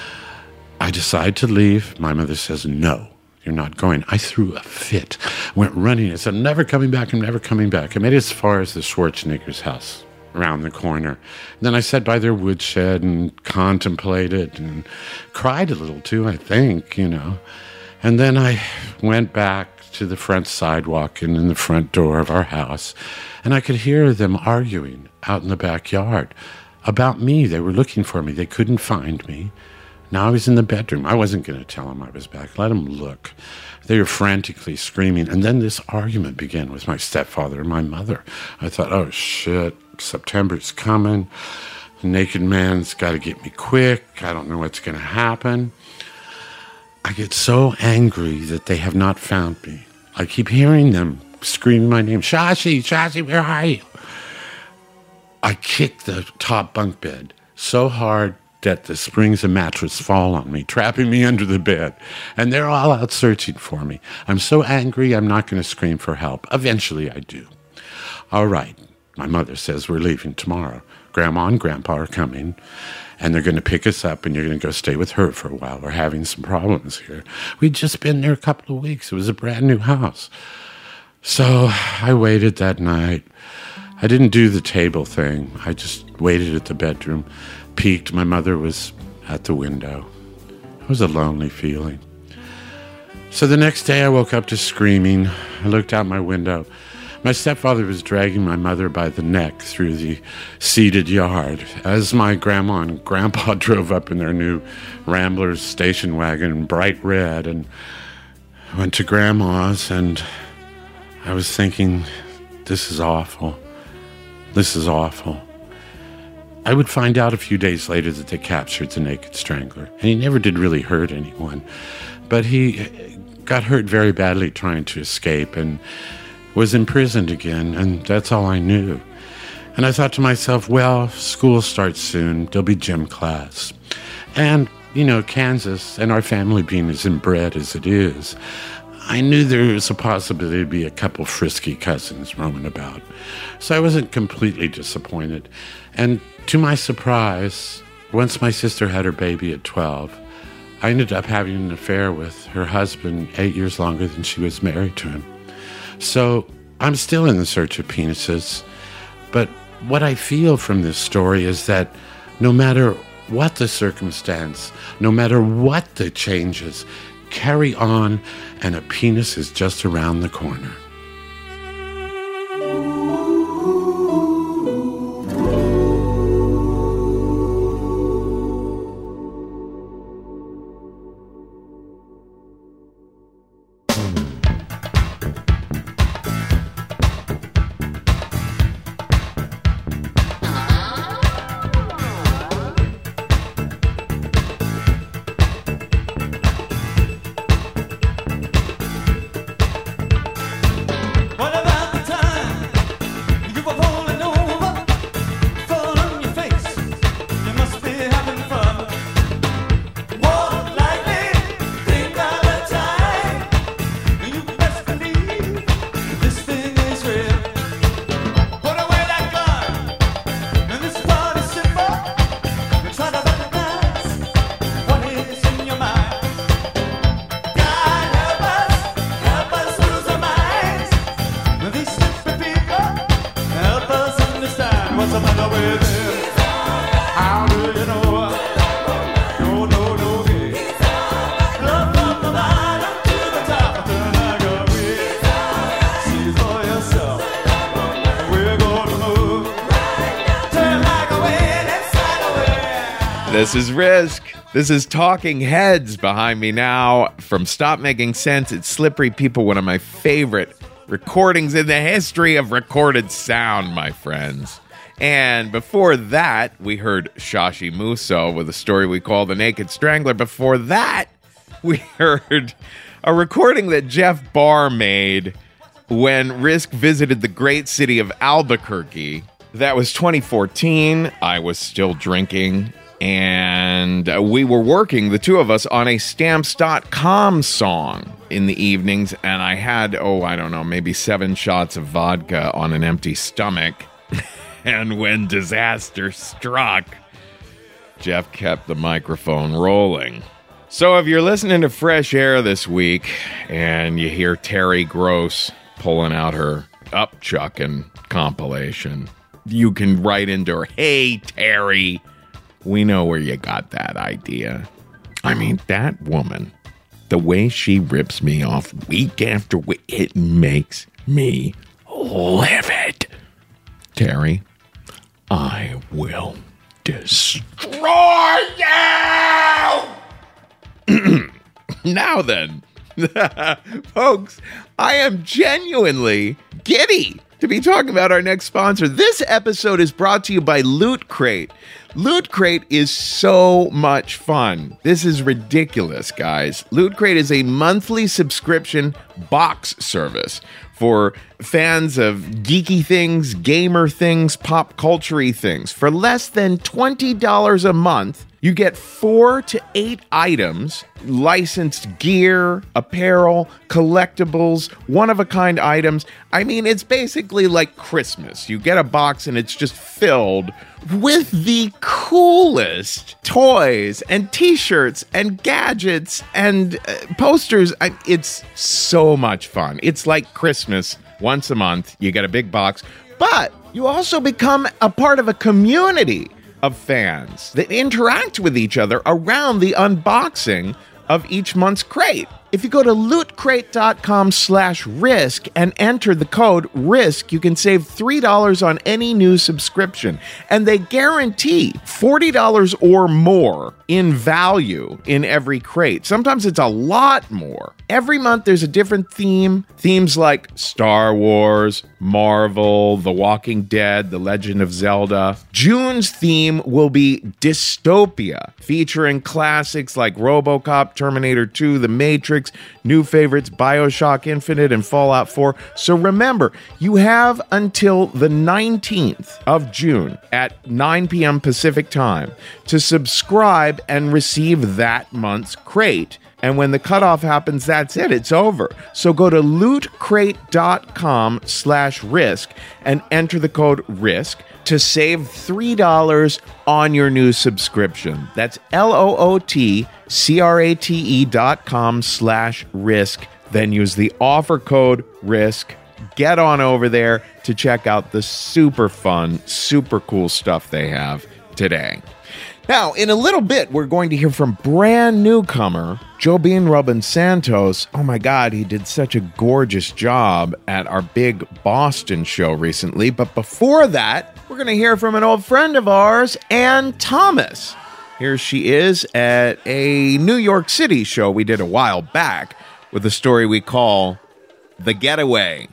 I decide to leave. My mother says, no. You're not going. I threw a fit, went running. I said, I'm never coming back. I'm never coming back. I made it as far as the Schwarzenegger's house around the corner. And then I sat by their woodshed and contemplated and cried a little too, I think, And then I went back to the front sidewalk and in the front door of our house, and I could hear them arguing out in the backyard about me. They were looking for me. They couldn't find me. Now I was in the bedroom. I wasn't going to tell them I was back. Let them look. They were frantically screaming. And then this argument began with my stepfather and my mother. I thought, oh, shit, September's coming. The naked man's got to get me quick. I don't know what's going to happen. I get so angry that they have not found me. I keep hearing them screaming my name. Shashi, where are you? I kick the top bunk bed so hard that the springs of mattress fall on me, trapping me under the bed. And they're all out searching for me. I'm so angry, I'm not going to scream for help. Eventually, I do. All right, my mother says we're leaving tomorrow. Grandma and Grandpa are coming, and they're going to pick us up, and you're going to go stay with her for a while. We're having some problems here. We'd just been there a couple of weeks. It was a brand new house. So I waited that night. I didn't do the table thing. I just waited at the bedroom, peeked. My mother was at the window. It was a lonely feeling. So the next day I woke up to screaming. I looked out my window. My stepfather was dragging my mother by the neck through the seeded yard as my grandma and grandpa drove up in their new Ramblers station wagon, bright red, and went to grandma's, and I was thinking, this is awful. This is awful. I would find out a few days later that they captured the naked strangler, and he never did really hurt anyone, but he got hurt very badly trying to escape and was imprisoned again, and that's all I knew. And I thought to myself, well, school starts soon. There'll be gym class. And, you know, Kansas, and our family being as inbred as it is, I knew there was a possibility to be a couple frisky cousins roaming about. So I wasn't completely disappointed. And to my surprise, once my sister had her baby at 12, I ended up having an affair with her husband 8 years longer than she was married to him. So I'm still in the search of penises. But what I feel from this story is that no matter what the circumstance, no matter what the changes, carry on, and a penis is just around the corner. This is Risk. This is Talking Heads behind me now from Stop Making Sense. It's Slippery People, one of my favorite recordings in the history of recorded sound, my friends. And before that, we heard Shashi Muso with a story we call The Naked Strangler. Before that, we heard a recording that Jeff Barr made when Risk visited the great city of Albuquerque. That was 2014. I was still drinking. And we were working, the two of us, on a Stamps.com song in the evenings. And I had, maybe 7 shots of vodka on an empty stomach. And when disaster struck, Jeff kept the microphone rolling. So if you're listening to Fresh Air this week and you hear Terry Gross pulling out her Upchuckin' compilation, you can write into her, "Hey, Terry, we know where you got that idea." I mean, that woman, the way she rips me off week after week, it makes me livid. Terry, I will destroy you! Now then, folks, I am genuinely giddy to be talking about our next sponsor. This episode is brought to you by Loot Crate. Loot Crate is so much fun. This is ridiculous, guys. Loot Crate is a monthly subscription box service for fans of geeky things, gamer things, pop culture-y things. For less than $20 a month, you get 4 to 8 items, licensed gear, apparel, collectibles, one-of-a-kind items. I mean, it's basically like Christmas. You get a box and it's just filled with the coolest toys and t-shirts and gadgets and posters. It's so much fun. It's like Christmas once a month. You get a big box, but you also become a part of a community of fans that interact with each other around the unboxing of each month's crate. If you go to lootcrate.com/risk and enter the code RISK, you can save $3 on any new subscription. And they guarantee $40 or more in value in every crate. Sometimes it's a lot more. Every month there's a different theme. Themes like Star Wars, Marvel, The Walking Dead, The Legend of Zelda. June's theme will be dystopia, featuring classics like RoboCop, Terminator 2, The Matrix, new favorites BioShock Infinite and Fallout 4. So remember, you have until the 19th of June at 9 p.m. Pacific time to subscribe and receive that month's crate. And when the cutoff happens, that's it. It's over. So go to lootcrate.com/risk and enter the code RISK to save $3 on your new subscription. That's LOOTCRATE.com/risk. Then use the offer code RISK get on over there to check out the super fun, super cool stuff they have today. Now, in a little bit, we're going to hear from brand newcomer Jobim Robin Santos. Oh my God, he did such a gorgeous job at our big Boston show recently. But before that, we're going to hear from an old friend of ours, Ann Thomas. Here she is at a New York City show we did a while back with a story we call The Getaway.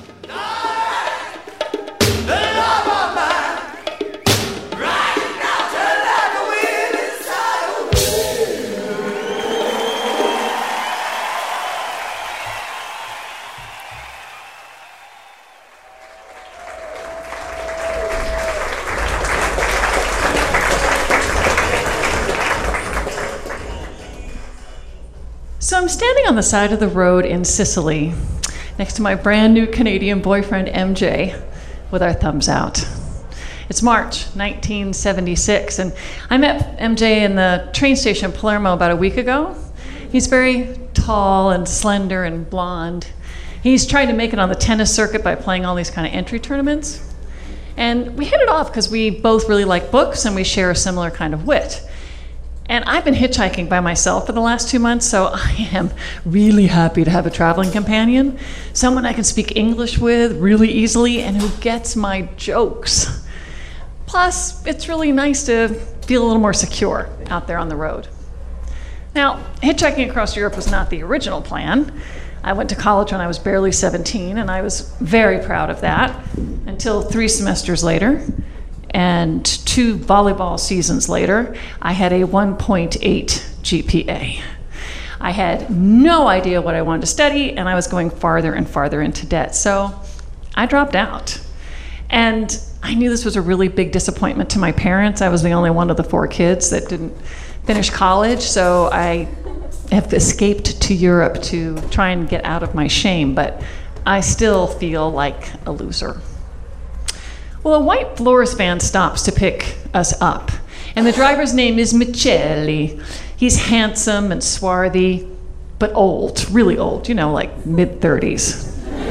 So I'm standing on the side of the road in Sicily next to my brand new Canadian boyfriend MJ with our thumbs out. It's March 1976 and I met MJ in the train station in Palermo about a week ago. He's very tall and slender and blonde. He's trying to make it on the tennis circuit by playing all these kind of entry tournaments. And we hit it off because we both really like books and we share a similar kind of wit. And I've been hitchhiking by myself for the last 2 months, so I am really happy to have a traveling companion, someone I can speak English with really easily and who gets my jokes. Plus, it's really nice to feel a little more secure out there on the road. Now, hitchhiking across Europe was not the original plan. I went to college when I was barely 17, and I was very proud of that until 3 semesters later. And 2 volleyball seasons later, I had a 1.8 GPA. I had no idea what I wanted to study, and I was going farther and farther into debt. So I dropped out. And I knew this was a really big disappointment to my parents. I was the only one of the 4 kids that didn't finish college, so I have escaped to Europe to try and get out of my shame, but I still feel like a loser. Well, a white florist van stops to pick us up, and the driver's name is Michelli. He's handsome and swarthy, but old, really old, like mid-30s.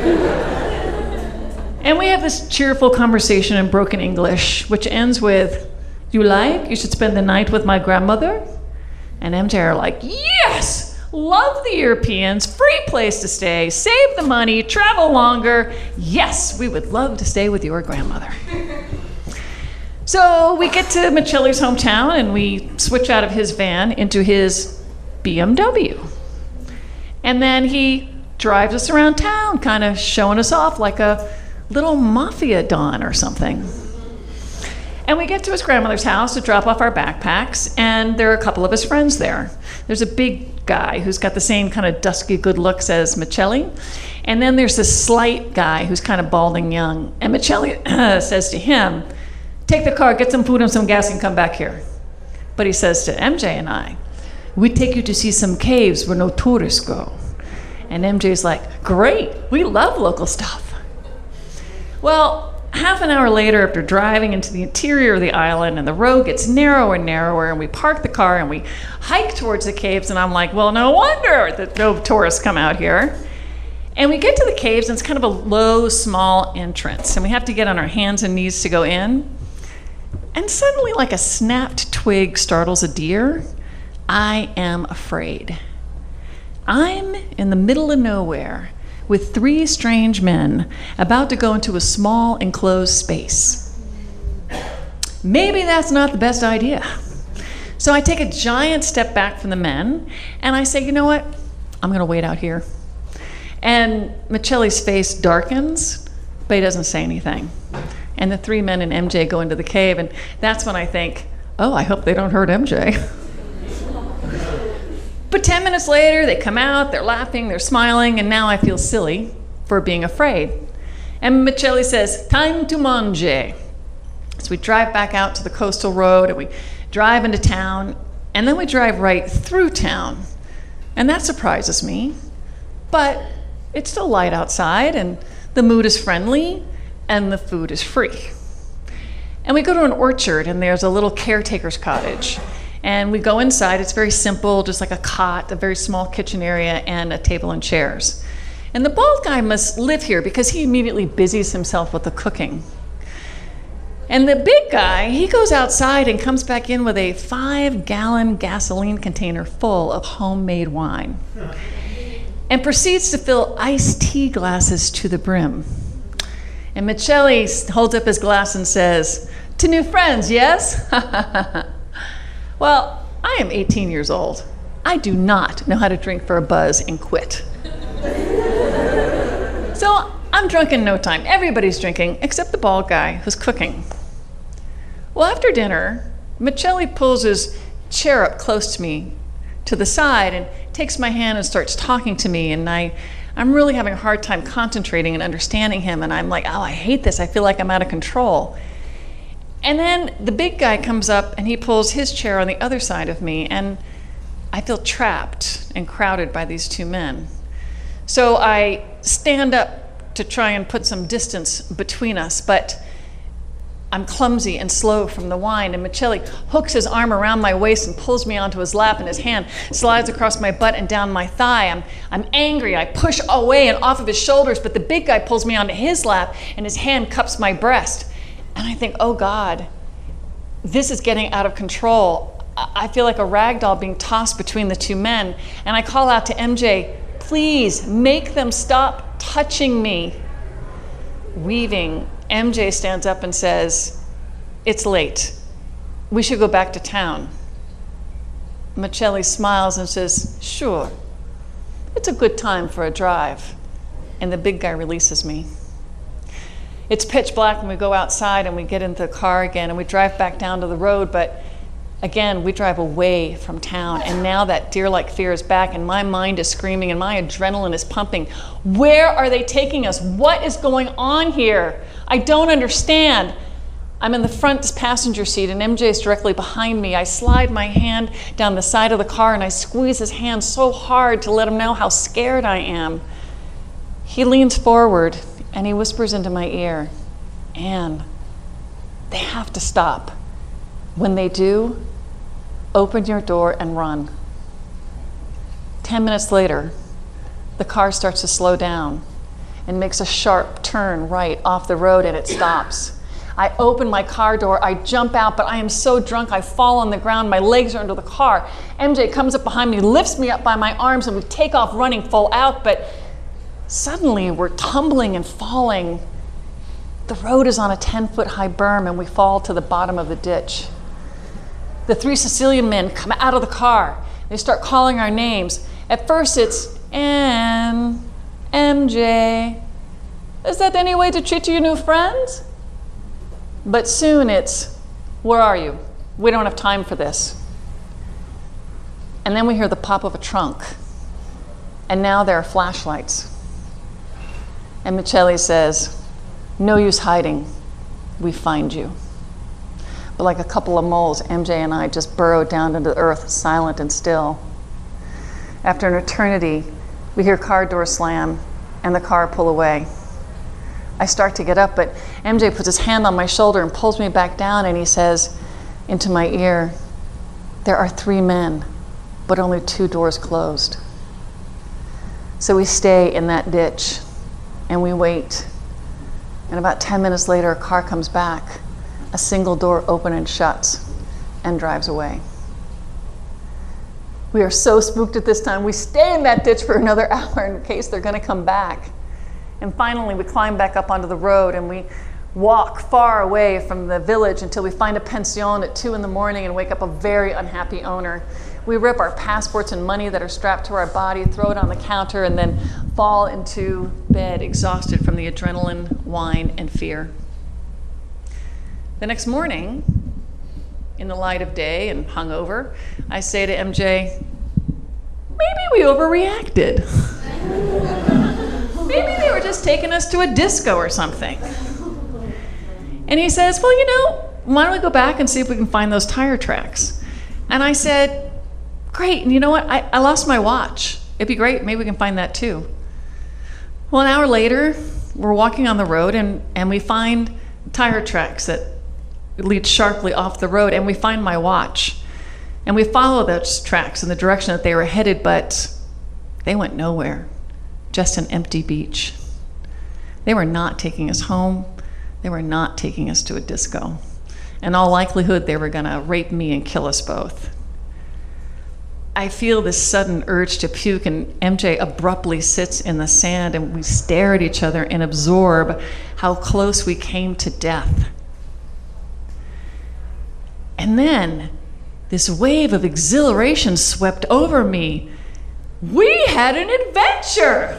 And we have this cheerful conversation in broken English, which ends with, "You should spend the night with my grandmother?" And MJ are like, "Yes! Love the Europeans, free place to stay, save the money, travel longer. Yes, we would love to stay with your grandmother." So we get to Michelli's hometown and we switch out of his van into his BMW. And then he drives us around town, kind of showing us off like a little mafia don or something. And we get to his grandmother's house to drop off our backpacks, and there are a couple of his friends there. There's a big guy who's got the same kind of dusky good looks as Michelli, and then there's this slight guy who's kind of balding young. And Michelli says to him, "Take the car, get some food and some gas, and come back here." But he says to MJ and I, "We take you to see some caves where no tourists go." And MJ's like, "Great, we love local stuff." Well, half an hour later, after driving into the interior of the island, and the road gets narrower and narrower, and we park the car and we hike towards the caves, and I'm like, well, no wonder that no tourists come out here. And we get to the caves, and it's kind of a low, small entrance, and we have to get on our hands and knees to go in. And suddenly, like a snapped twig startles a deer, I am afraid. I'm in the middle of nowhere with 3 strange men about to go into a small enclosed space. Maybe that's not the best idea. So I take a giant step back from the men and I say, "You know what? I'm going to wait out here." And Michelli's face darkens, but he doesn't say anything. And the 3 men and MJ go into the cave, and that's when I think, oh, I hope they don't hurt MJ. But 10 minutes later, they come out, they're laughing, they're smiling, and now I feel silly for being afraid. And Michelli says, "Time to mangiare." So we drive back out to the coastal road, and we drive into town, and then we drive right through town. And that surprises me. But it's still light outside, and the mood is friendly, and the food is free. And we go to an orchard, and there's a little caretaker's cottage. And we go inside. It's very simple, just like a cot, a very small kitchen area, and a table and chairs. And the bald guy must live here because he immediately busies himself with the cooking. And the big guy, he goes outside and comes back in with a 5-gallon gasoline container full of homemade wine and proceeds to fill iced tea glasses to the brim. And Miceli holds up his glass and says, "To new friends, yes?" Well, I am 18 years old. I do not know how to drink for a buzz and quit. So I'm drunk in no time. Everybody's drinking except the bald guy who's cooking. Well, after dinner, Miceli pulls his chair up close to me to the side and takes my hand and starts talking to me, and I'm really having a hard time concentrating and understanding him, and I'm like, oh, I hate this. I feel like I'm out of control. And then the big guy comes up and he pulls his chair on the other side of me, and I feel trapped and crowded by these two men. So I stand up to try and put some distance between us, but I'm clumsy and slow from the wine, and Miceli hooks his arm around my waist and pulls me onto his lap, and his hand slides across my butt and down my thigh. I'm angry. I push away and off of his shoulders, but the big guy pulls me onto his lap, and his hand cups my breast. And I think, oh God, this is getting out of control. I feel like a rag doll being tossed between the two men. And I call out to MJ, please make them stop touching me. Weaving, MJ stands up and says, it's late. We should go back to town. Miceli smiles and says, sure. It's a good time for a drive. And the big guy releases me. It's pitch black and we go outside and we get into the car again and we drive back down to the road, but again, we drive away from town, and now that deer-like fear is back and my mind is screaming and my adrenaline is pumping. Where are they taking us? What is going on here? I don't understand. I'm in the front passenger seat and MJ is directly behind me. I slide my hand down the side of the car and I squeeze his hand so hard to let him know how scared I am. He leans forward and he whispers into my ear, Anne, they have to stop. When they do, open your door and run. 10 minutes later, the car starts to slow down and makes a sharp turn right off the road, and it stops. I open my car door, I jump out, but I am so drunk I fall on the ground, my legs are under the car. MJ comes up behind me, lifts me up by my arms, and we take off running full out, but suddenly we're tumbling and falling. The road is on a 10-foot high berm and we fall to the bottom of the ditch. The three Sicilian men come out of the car. They start calling our names. At first it's Anne, MJ. Is that any way to treat your new friends? But soon it's, where are you? We don't have time for this. And then we hear the pop of a trunk. And now there are flashlights. And Miceli says, no use hiding. We find you. But like a couple of moles, MJ and I just burrowed down into the earth, silent and still. After an eternity, we hear car doors slam and the car pull away. I start to get up, but MJ puts his hand on my shoulder and pulls me back down, and he says into my ear, there are 3 men, but only 2 doors closed. So we stay in that ditch and we wait. And about 10 minutes later, a car comes back. A single door opens and shuts and drives away. We are so spooked at this time. We stay in that ditch for another hour in case they're going to come back. And finally, we climb back up onto the road and we walk far away from the village until we find a pension at 2 in the morning and wake up a very unhappy owner. We rip our passports and money that are strapped to our body, throw it on the counter, and then fall into bed exhausted from the adrenaline, wine, and fear. The next morning, in the light of day and hungover, I say to MJ, maybe we overreacted. Maybe they were just taking us to a disco or something. And he says, well, why don't we go back and see if we can find those tire tracks? And I said, great, and you know what? I lost my watch. It'd be great, maybe we can find that too. Well, an hour later, we're walking on the road and we find tire tracks that lead sharply off the road, and we find my watch. And we follow those tracks in the direction that they were headed, but they went nowhere. just an empty beach. They were not taking us home. They were not taking us to a disco. In all likelihood, they were going to rape me and kill us both. I feel this sudden urge to puke, and MJ abruptly sits in the sand, and we stare at each other and absorb how close we came to death. And then this wave of exhilaration swept over me. We had an adventure!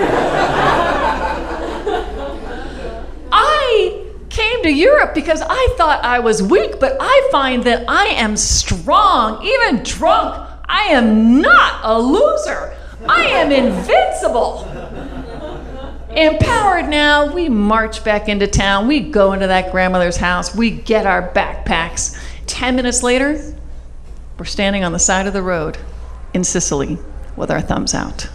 I came to Europe because I thought I was weak, but I find that I am strong, even drunk. I am not a loser. I am invincible. Empowered now, we march back into town. We go into that grandmother's house. We get our backpacks. 10 minutes later, we're standing on the side of the road in Sicily with our thumbs out.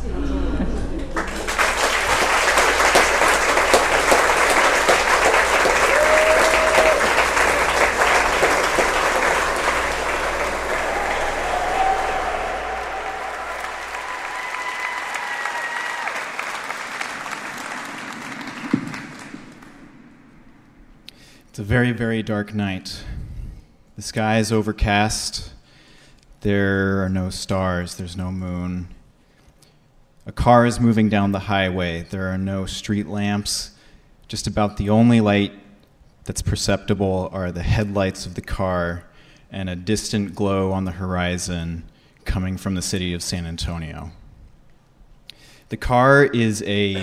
It's a very, very dark night. The sky is overcast. There are no stars. There's no moon. A car is moving down the highway. There are no street lamps. Just about the only light that's perceptible are the headlights of the car and a distant glow on the horizon coming from the city of San Antonio. The car is a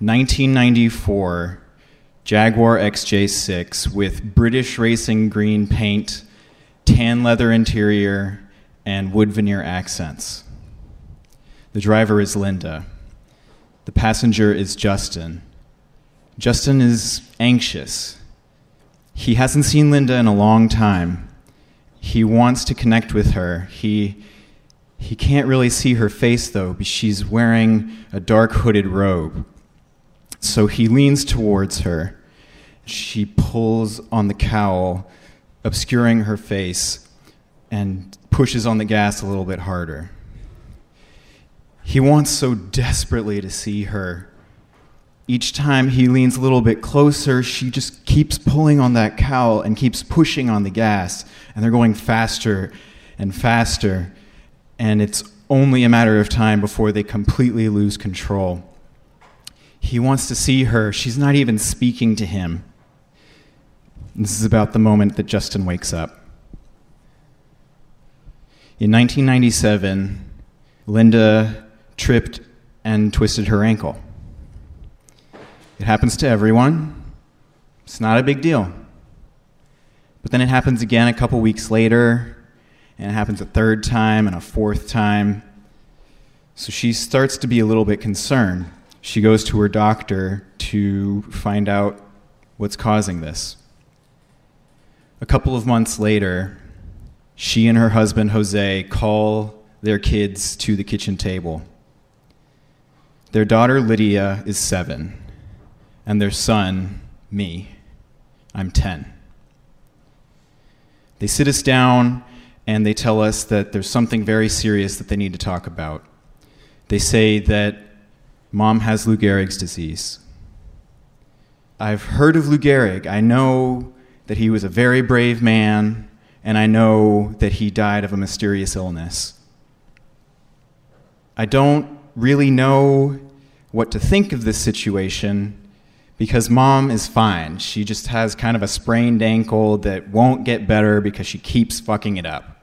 1994 Jaguar XJ6 with British racing green paint, tan leather interior, and wood veneer accents. The driver is Linda. The passenger is Justin. Justin is anxious. He hasn't seen Linda in a long time. He wants to connect with her. He can't really see her face, though, because she's wearing a dark hooded robe. So he leans towards her. She pulls on the cowl, obscuring her face, and pushes on the gas a little bit harder. He wants so desperately to see her. Each time he leans a little bit closer, she just keeps pulling on that cowl and keeps pushing on the gas, and they're going faster and faster, and it's only a matter of time before they completely lose control. He wants to see her. She's not even speaking to him. This is about the moment that Justin wakes up. In 1997, Linda tripped and twisted her ankle. It happens to everyone. It's not a big deal. But then it happens again a couple weeks later, and it happens a third time and a fourth time. So she starts to be a little bit concerned. She goes to her doctor to find out what's causing this. A couple of months later, she and her husband, Jose, call their kids to the kitchen table. Their daughter, Lydia, is 7, and their son, me, I'm 10. They sit us down, and they tell us that there's something very serious that they need to talk about. They say that Mom has Lou Gehrig's disease. I've heard of Lou Gehrig. I know that he was a very brave man, and I know that he died of a mysterious illness. I don't really know what to think of this situation because Mom is fine. She just has kind of a sprained ankle that won't get better because she keeps fucking it up.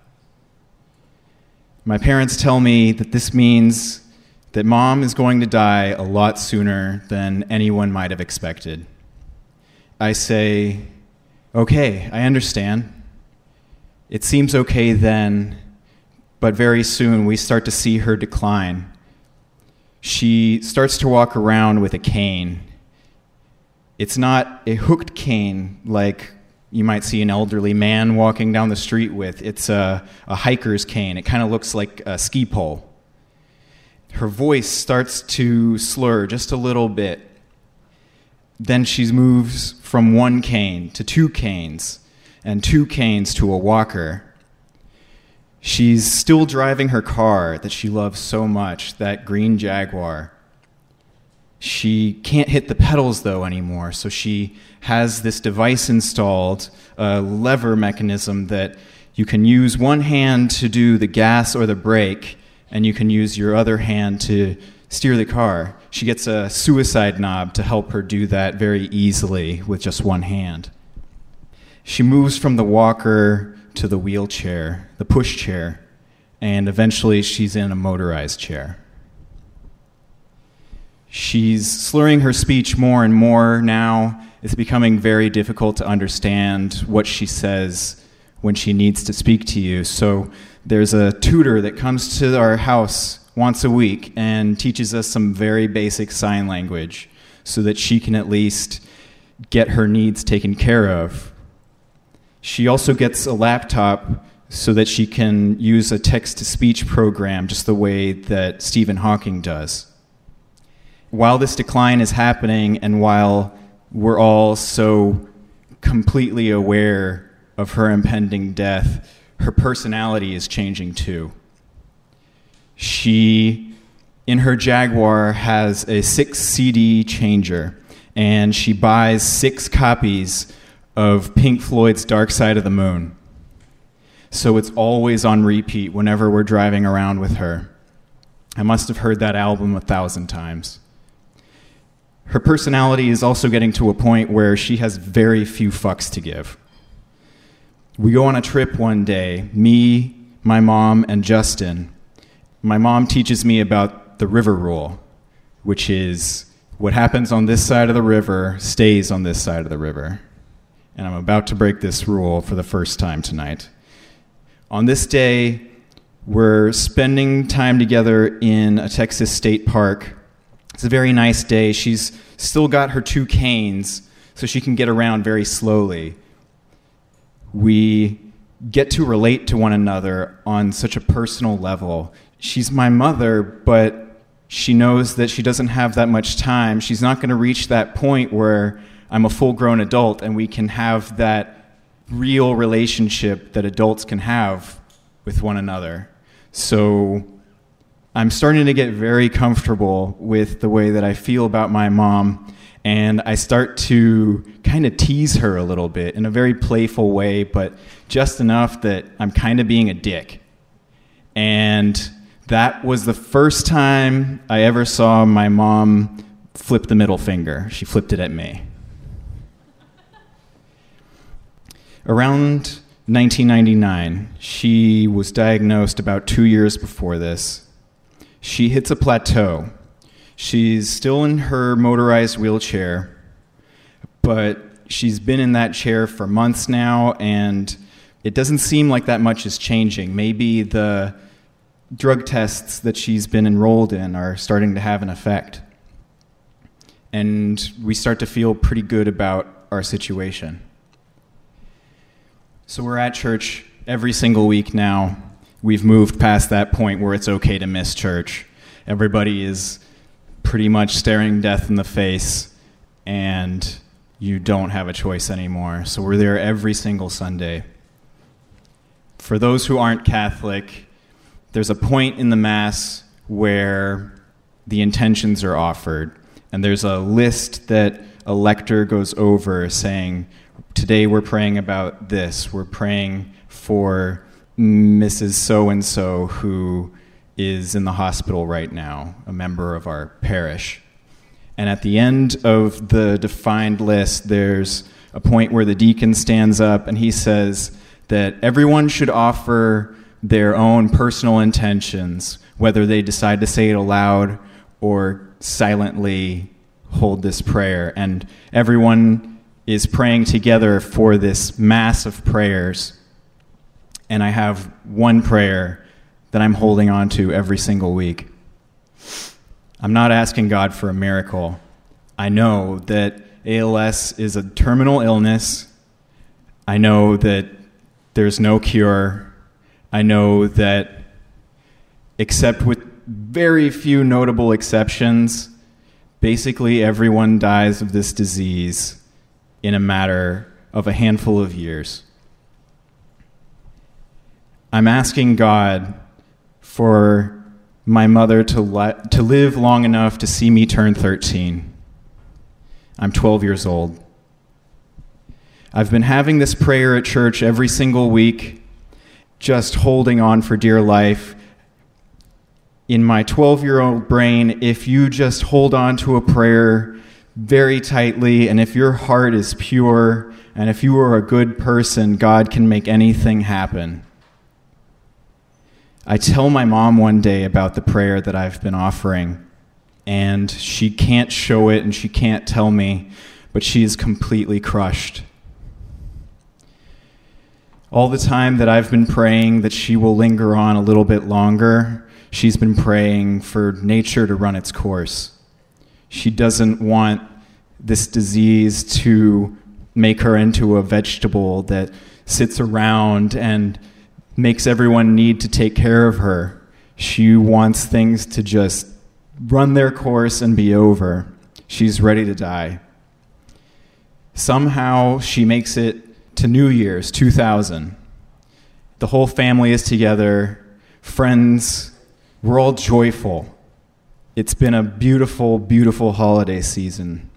My parents tell me that this means that Mom is going to die a lot sooner than anyone might have expected. I say, okay, I understand. It seems okay then, but very soon we start to see her decline. She starts to walk around with a cane. It's not a hooked cane like you might see an elderly man walking down the street with. It's a hiker's cane. It kind of looks like a ski pole. Her voice starts to slur just a little bit. Then she moves from one cane to 2 canes, and 2 canes to a walker. She's still driving her car that she loves so much, that green Jaguar. She can't hit the pedals, though, anymore, so she has this device installed, a lever mechanism that you can use one hand to do the gas or the brake, and you can use your other hand to steer the car. She gets a suicide knob to help her do that very easily with just one hand. She moves from the walker to the wheelchair, the push chair, and eventually she's in a motorized chair. She's slurring her speech more and more now. It's becoming very difficult to understand what she says when she needs to speak to you. So there's a tutor that comes to our house once a week and teaches us some very basic sign language so that she can at least get her needs taken care of. She also gets a laptop so that she can use a text-to-speech program just the way that Stephen Hawking does. While this decline is happening and while we're all so completely aware of her impending death, her personality is changing too. She, in her Jaguar, has a 6-CD changer, and she buys 6 copies of Pink Floyd's Dark Side of the Moon. So it's always on repeat whenever we're driving around with her. I must have heard that album 1,000 times. Her personality is also getting to a point where she has very few fucks to give. We go on a trip one day, me, my mom, and Justin. My mom teaches me about the river rule, which is what happens on this side of the river stays on this side of the river. And I'm about to break this rule for the first time tonight. On this day, we're spending time together in a Texas state park. It's a very nice day. She's still got her 2 canes, so she can get around very slowly. We get to relate to one another on such a personal level. She's my mother, but she knows that she doesn't have that much time. She's not going to reach that point where I'm a full-grown adult and we can have that real relationship that adults can have with one another. So I'm starting to get very comfortable with the way that I feel about my mom, and I start to kind of tease her a little bit in a very playful way, but just enough that I'm kind of being a dick. And that was the first time I ever saw my mom flip the middle finger. She flipped it at me. Around 1999, she was diagnosed about 2 years before this. She hits a plateau. She's still in her motorized wheelchair, but she's been in that chair for months now, and it doesn't seem like that much is changing. Maybe the drug tests that she's been enrolled in are starting to have an effect. And we start to feel pretty good about our situation. So we're at church every single week now. We've moved past that point where it's okay to miss church. Everybody is pretty much staring death in the face, and you don't have a choice anymore. So we're there every single Sunday. For those who aren't Catholic, there's a point in the Mass where the intentions are offered, and there's a list that a lector goes over saying, today we're praying about this. We're praying for Mrs. So-and-so who is in the hospital right now, a member of our parish. And at the end of the defined list, there's a point where the deacon stands up and he says that everyone should offer their own personal intentions, whether they decide to say it aloud or silently hold this prayer. And everyone is praying together for this mass of prayers. And I have one prayer that I'm holding on to every single week. I'm not asking God for a miracle. I know that ALS is a terminal illness. I know that there's no cure. I know that, except with very few notable exceptions, basically everyone dies of this disease in a matter of a handful of years. I'm asking God for my mother to live long enough to see me turn 13. I'm 12 years old. I've been having this prayer at church every single week, just holding on for dear life. In my 12-year-old brain, if you just hold on to a prayer very tightly, and if your heart is pure, and if you are a good person, God can make anything happen. I tell my mom one day about the prayer that I've been offering, and she can't show it and she can't tell me, but she is completely crushed. All the time that I've been praying that she will linger on a little bit longer, she's been praying for nature to run its course. She doesn't want this disease to make her into a vegetable that sits around and makes everyone need to take care of her. She wants things to just run their course and be over. She's ready to die. Somehow she makes it to New Year's 2000. The whole family is together, friends, we're all joyful. It's been a beautiful, beautiful holiday season.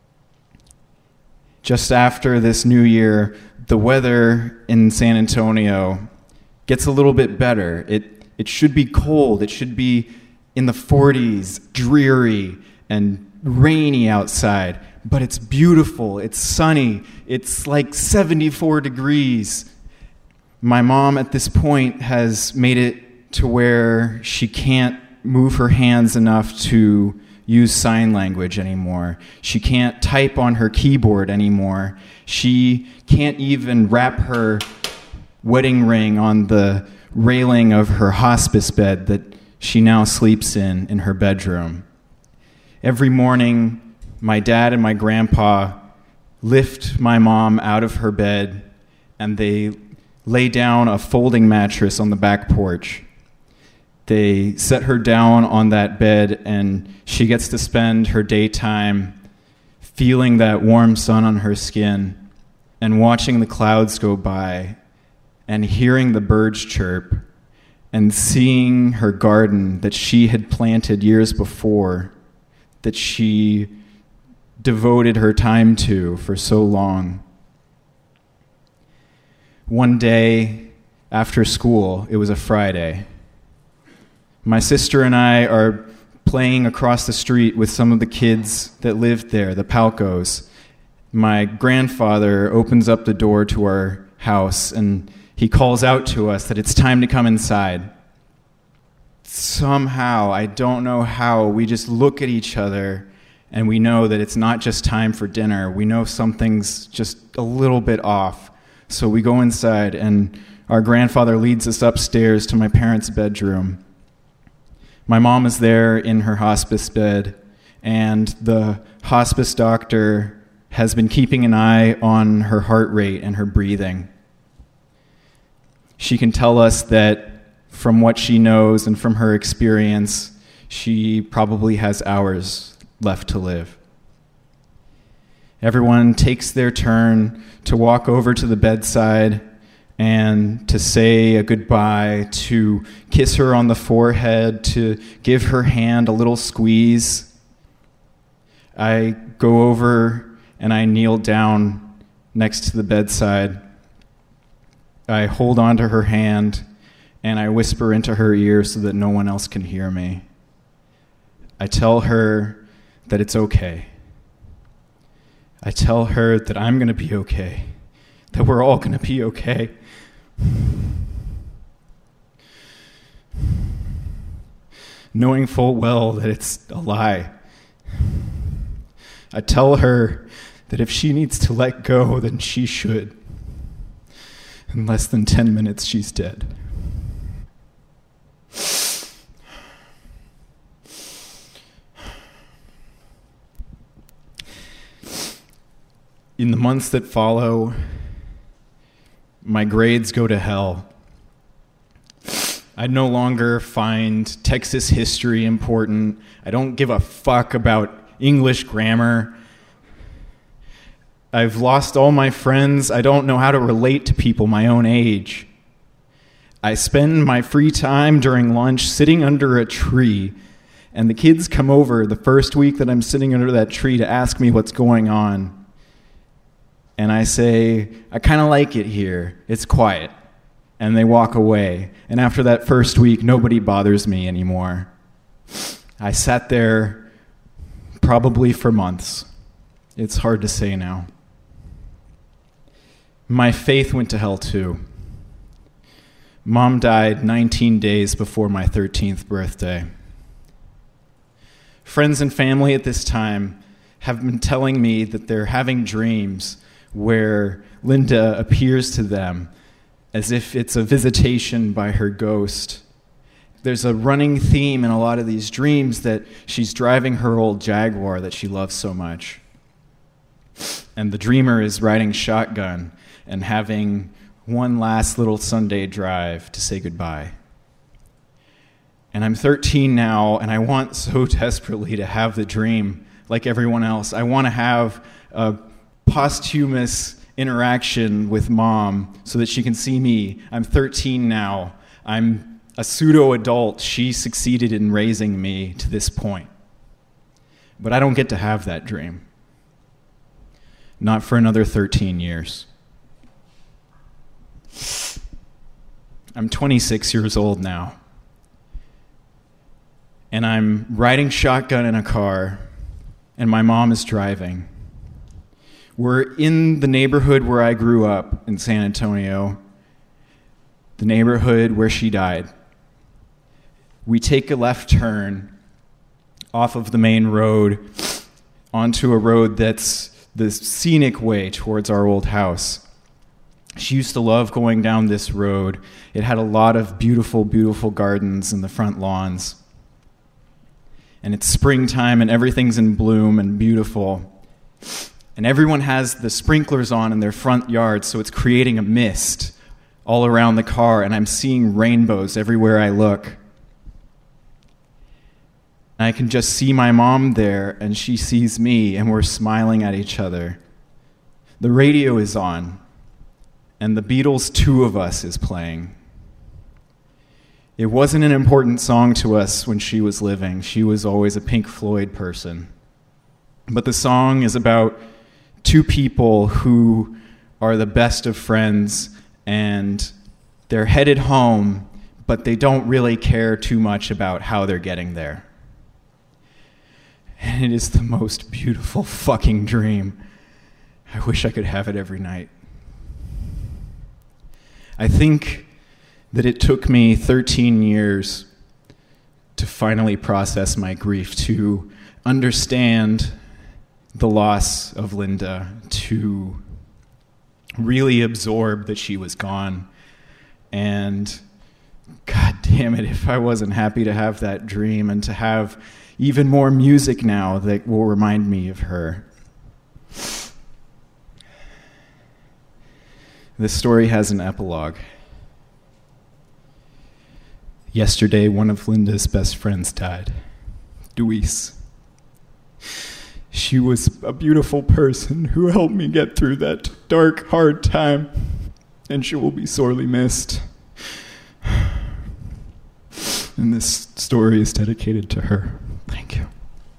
Just after this New Year, the weather in San Antonio gets a little bit better. It should be cold. It should be in the 40s, dreary and rainy outside. But it's beautiful. It's sunny. It's like 74 degrees. My mom at this point has made it to where she can't move her hands enough to use sign language anymore. She can't type on her keyboard anymore. She can't even wrap her wedding ring on the railing of her hospice bed that she now sleeps in her bedroom. Every morning, my dad and my grandpa lift my mom out of her bed and they lay down a folding mattress on the back porch. They set her down on that bed and she gets to spend her daytime feeling that warm sun on her skin and watching the clouds go by and hearing the birds chirp and seeing her garden that she had planted years before, that she devoted her time to for so long. One day after school, it was a Friday, my sister and I are playing across the street with some of the kids that lived there, the Palcos. My grandfather opens up the door to our house and he calls out to us that it's time to come inside. Somehow, I don't know how, we just look at each other and we know that it's not just time for dinner. We know something's just a little bit off. So we go inside and our grandfather leads us upstairs to my parents' bedroom. My mom is there in her hospice bed and the hospice doctor has been keeping an eye on her heart rate and her breathing. She can tell us that from what she knows and from her experience, she probably has hours left to live. Everyone takes their turn to walk over to the bedside and to say a goodbye, to kiss her on the forehead, to give her hand a little squeeze. I go over and I kneel down next to the bedside. I hold onto her hand and I whisper into her ear so that no one else can hear me. I tell her that it's okay. I tell her that I'm going to be okay, that we're all going to be okay. Knowing full well that it's a lie. I tell her that if she needs to let go, then she should. In less than 10 minutes, she's dead. In the months that follow, my grades go to hell. I no longer find Texas history important. I don't give a fuck about English grammar. I've lost all my friends. I don't know how to relate to people my own age. I spend my free time during lunch sitting under a tree, and the kids come over the first week that I'm sitting under that tree to ask me what's going on. And I say, I kind of like it here. It's quiet. And they walk away. And after that first week, nobody bothers me anymore. I sat there probably for months. It's hard to say now. My faith went to hell too. Mom died 19 days before my 13th birthday. Friends and family at this time have been telling me that they're having dreams where Linda appears to them as if it's a visitation by her ghost. There's a running theme in a lot of these dreams that she's driving her old Jaguar that she loves so much. And the dreamer is riding shotgun and having one last little Sunday drive to say goodbye. And I'm 13 now, and I want so desperately to have the dream like everyone else. I want to have a posthumous interaction with Mom so that she can see me. I'm 13 now. I'm a pseudo-adult. She succeeded in raising me to this point. But I don't get to have that dream. Not for another 13 years. I'm 26 years old now. And I'm riding shotgun in a car, and my mom is driving. We're in the neighborhood where I grew up in San Antonio, the neighborhood where she died. We take a left turn off of the main road onto a road that's the scenic way towards our old house. She used to love going down this road. It had a lot of beautiful, beautiful gardens in the front lawns. And it's springtime and everything's in bloom and beautiful. And everyone has the sprinklers on in their front yard, so it's creating a mist all around the car, and I'm seeing rainbows everywhere I look. And I can just see my mom there, and she sees me, and we're smiling at each other. The radio is on, and the Beatles' Two of Us is playing. It wasn't an important song to us when she was living. She was always a Pink Floyd person. But the song is about two people who are the best of friends, and they're headed home, but they don't really care too much about how they're getting there. And it is the most beautiful fucking dream. I wish I could have it every night. I think that it took me 13 years to finally process my grief, to understand the loss of Linda, to really absorb that she was gone. And God damn it, if I wasn't happy to have that dream and to have even more music now that will remind me of her. This story has an epilogue. Yesterday, one of Linda's best friends died, Deweese. She was a beautiful person who helped me get through that dark, hard time, and she will be sorely missed. And this story is dedicated to her. Thank you.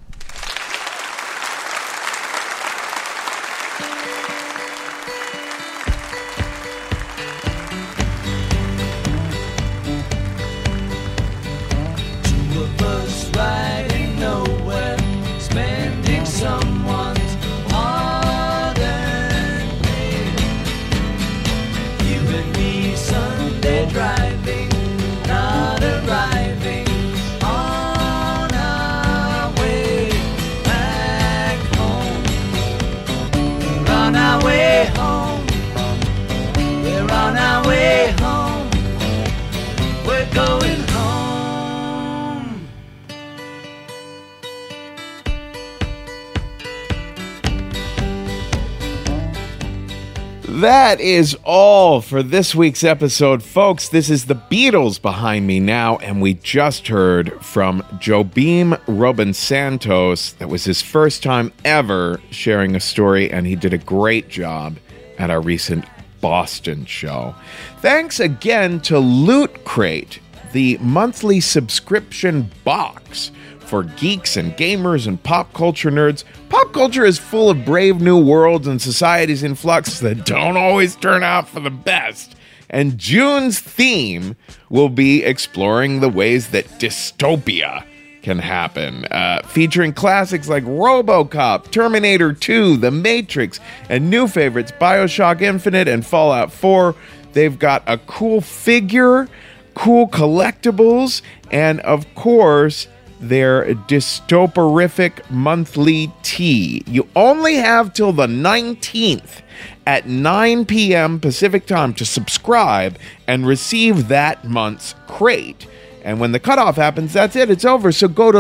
That is all for this week's episode, folks. This is the Beatles behind me now, and we just heard from Jobim Robin Santos. That was his first time ever sharing a story, and he did a great job at our recent Boston show. Thanks again to Loot Crate, the monthly subscription box for geeks and gamers and pop culture nerds. Pop culture is full of brave new worlds and societies in flux that don't always turn out for the best. And June's theme will be exploring the ways that dystopia can happen, featuring classics like RoboCop, Terminator 2, The Matrix, and new favorites BioShock Infinite and Fallout 4. They've got a cool figure, cool collectibles, and of course, their dystoporific monthly tee. You only have till the 19th at 9 p.m. Pacific time to subscribe and receive that month's crate. And when the cutoff happens, that's it. It's over. So go to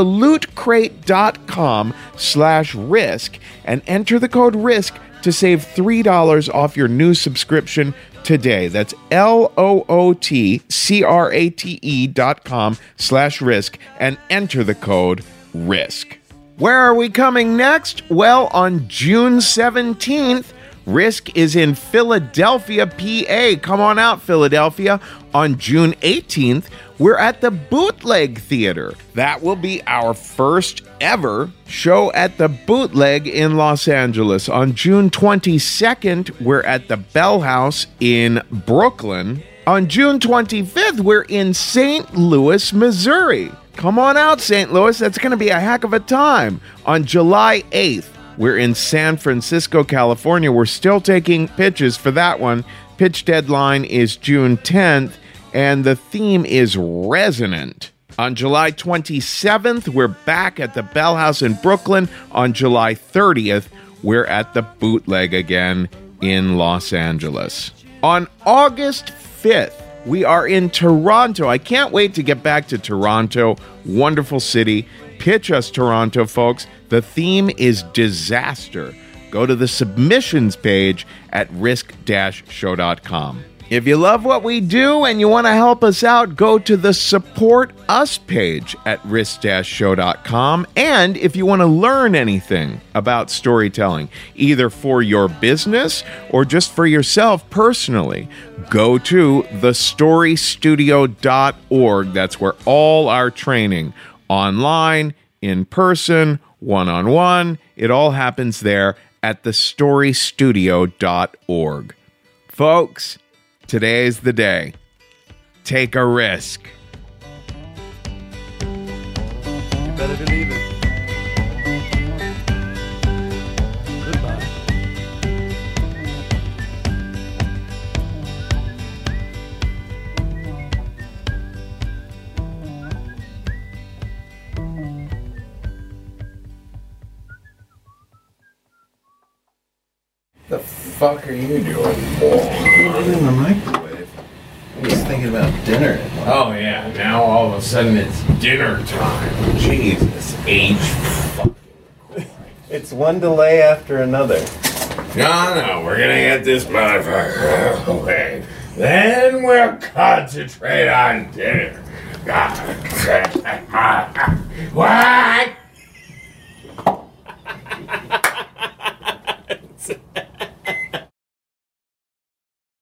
lootcrate.com/risk and enter the code RISK to save $3 off your new subscription today. That's lootcrate.com/risk and enter the code RISK. Where are we coming next? Well, on June 17th, Risk is in Philadelphia, PA. Come on out, Philadelphia. On June 18th, we're at the Bootleg Theater. That will be our first ever show at the Bootleg in Los Angeles. On June 22nd, we're at the Bell House in Brooklyn. On June 25th, we're in St. Louis, Missouri. Come on out, St. Louis. That's going to be a heck of a time. On July 8th, we're in San Francisco, California. We're still taking pitches for that one. Pitch deadline is June 10th, and the theme is Resonant. On July 27th, we're back at the Bell House in Brooklyn. On July 30th, we're at the Bootleg again in Los Angeles. On August 5th, we are in Toronto. I can't wait to get back to Toronto. Wonderful city. Pitch us, Toronto, folks. The theme is disaster. Go to the submissions page at risk-show.com. If you love what we do and you want to help us out, go to the Support Us page at risk-show.com. And if you want to learn anything about storytelling, either for your business or just for yourself personally, go to thestorystudio.org. That's where all our training, online, in person, one-on-one, it all happens there at thestorystudio.org. Folks, today's the day. Take a risk. You better believe it. Goodbye. The fuck are you doing? In the microwave. I was thinking about dinner. Oh yeah, now all of a sudden it's dinner time. Jesus, age fucking. It's one delay after another. No, we're gonna get this motherfucker away. Then we'll concentrate on dinner. What?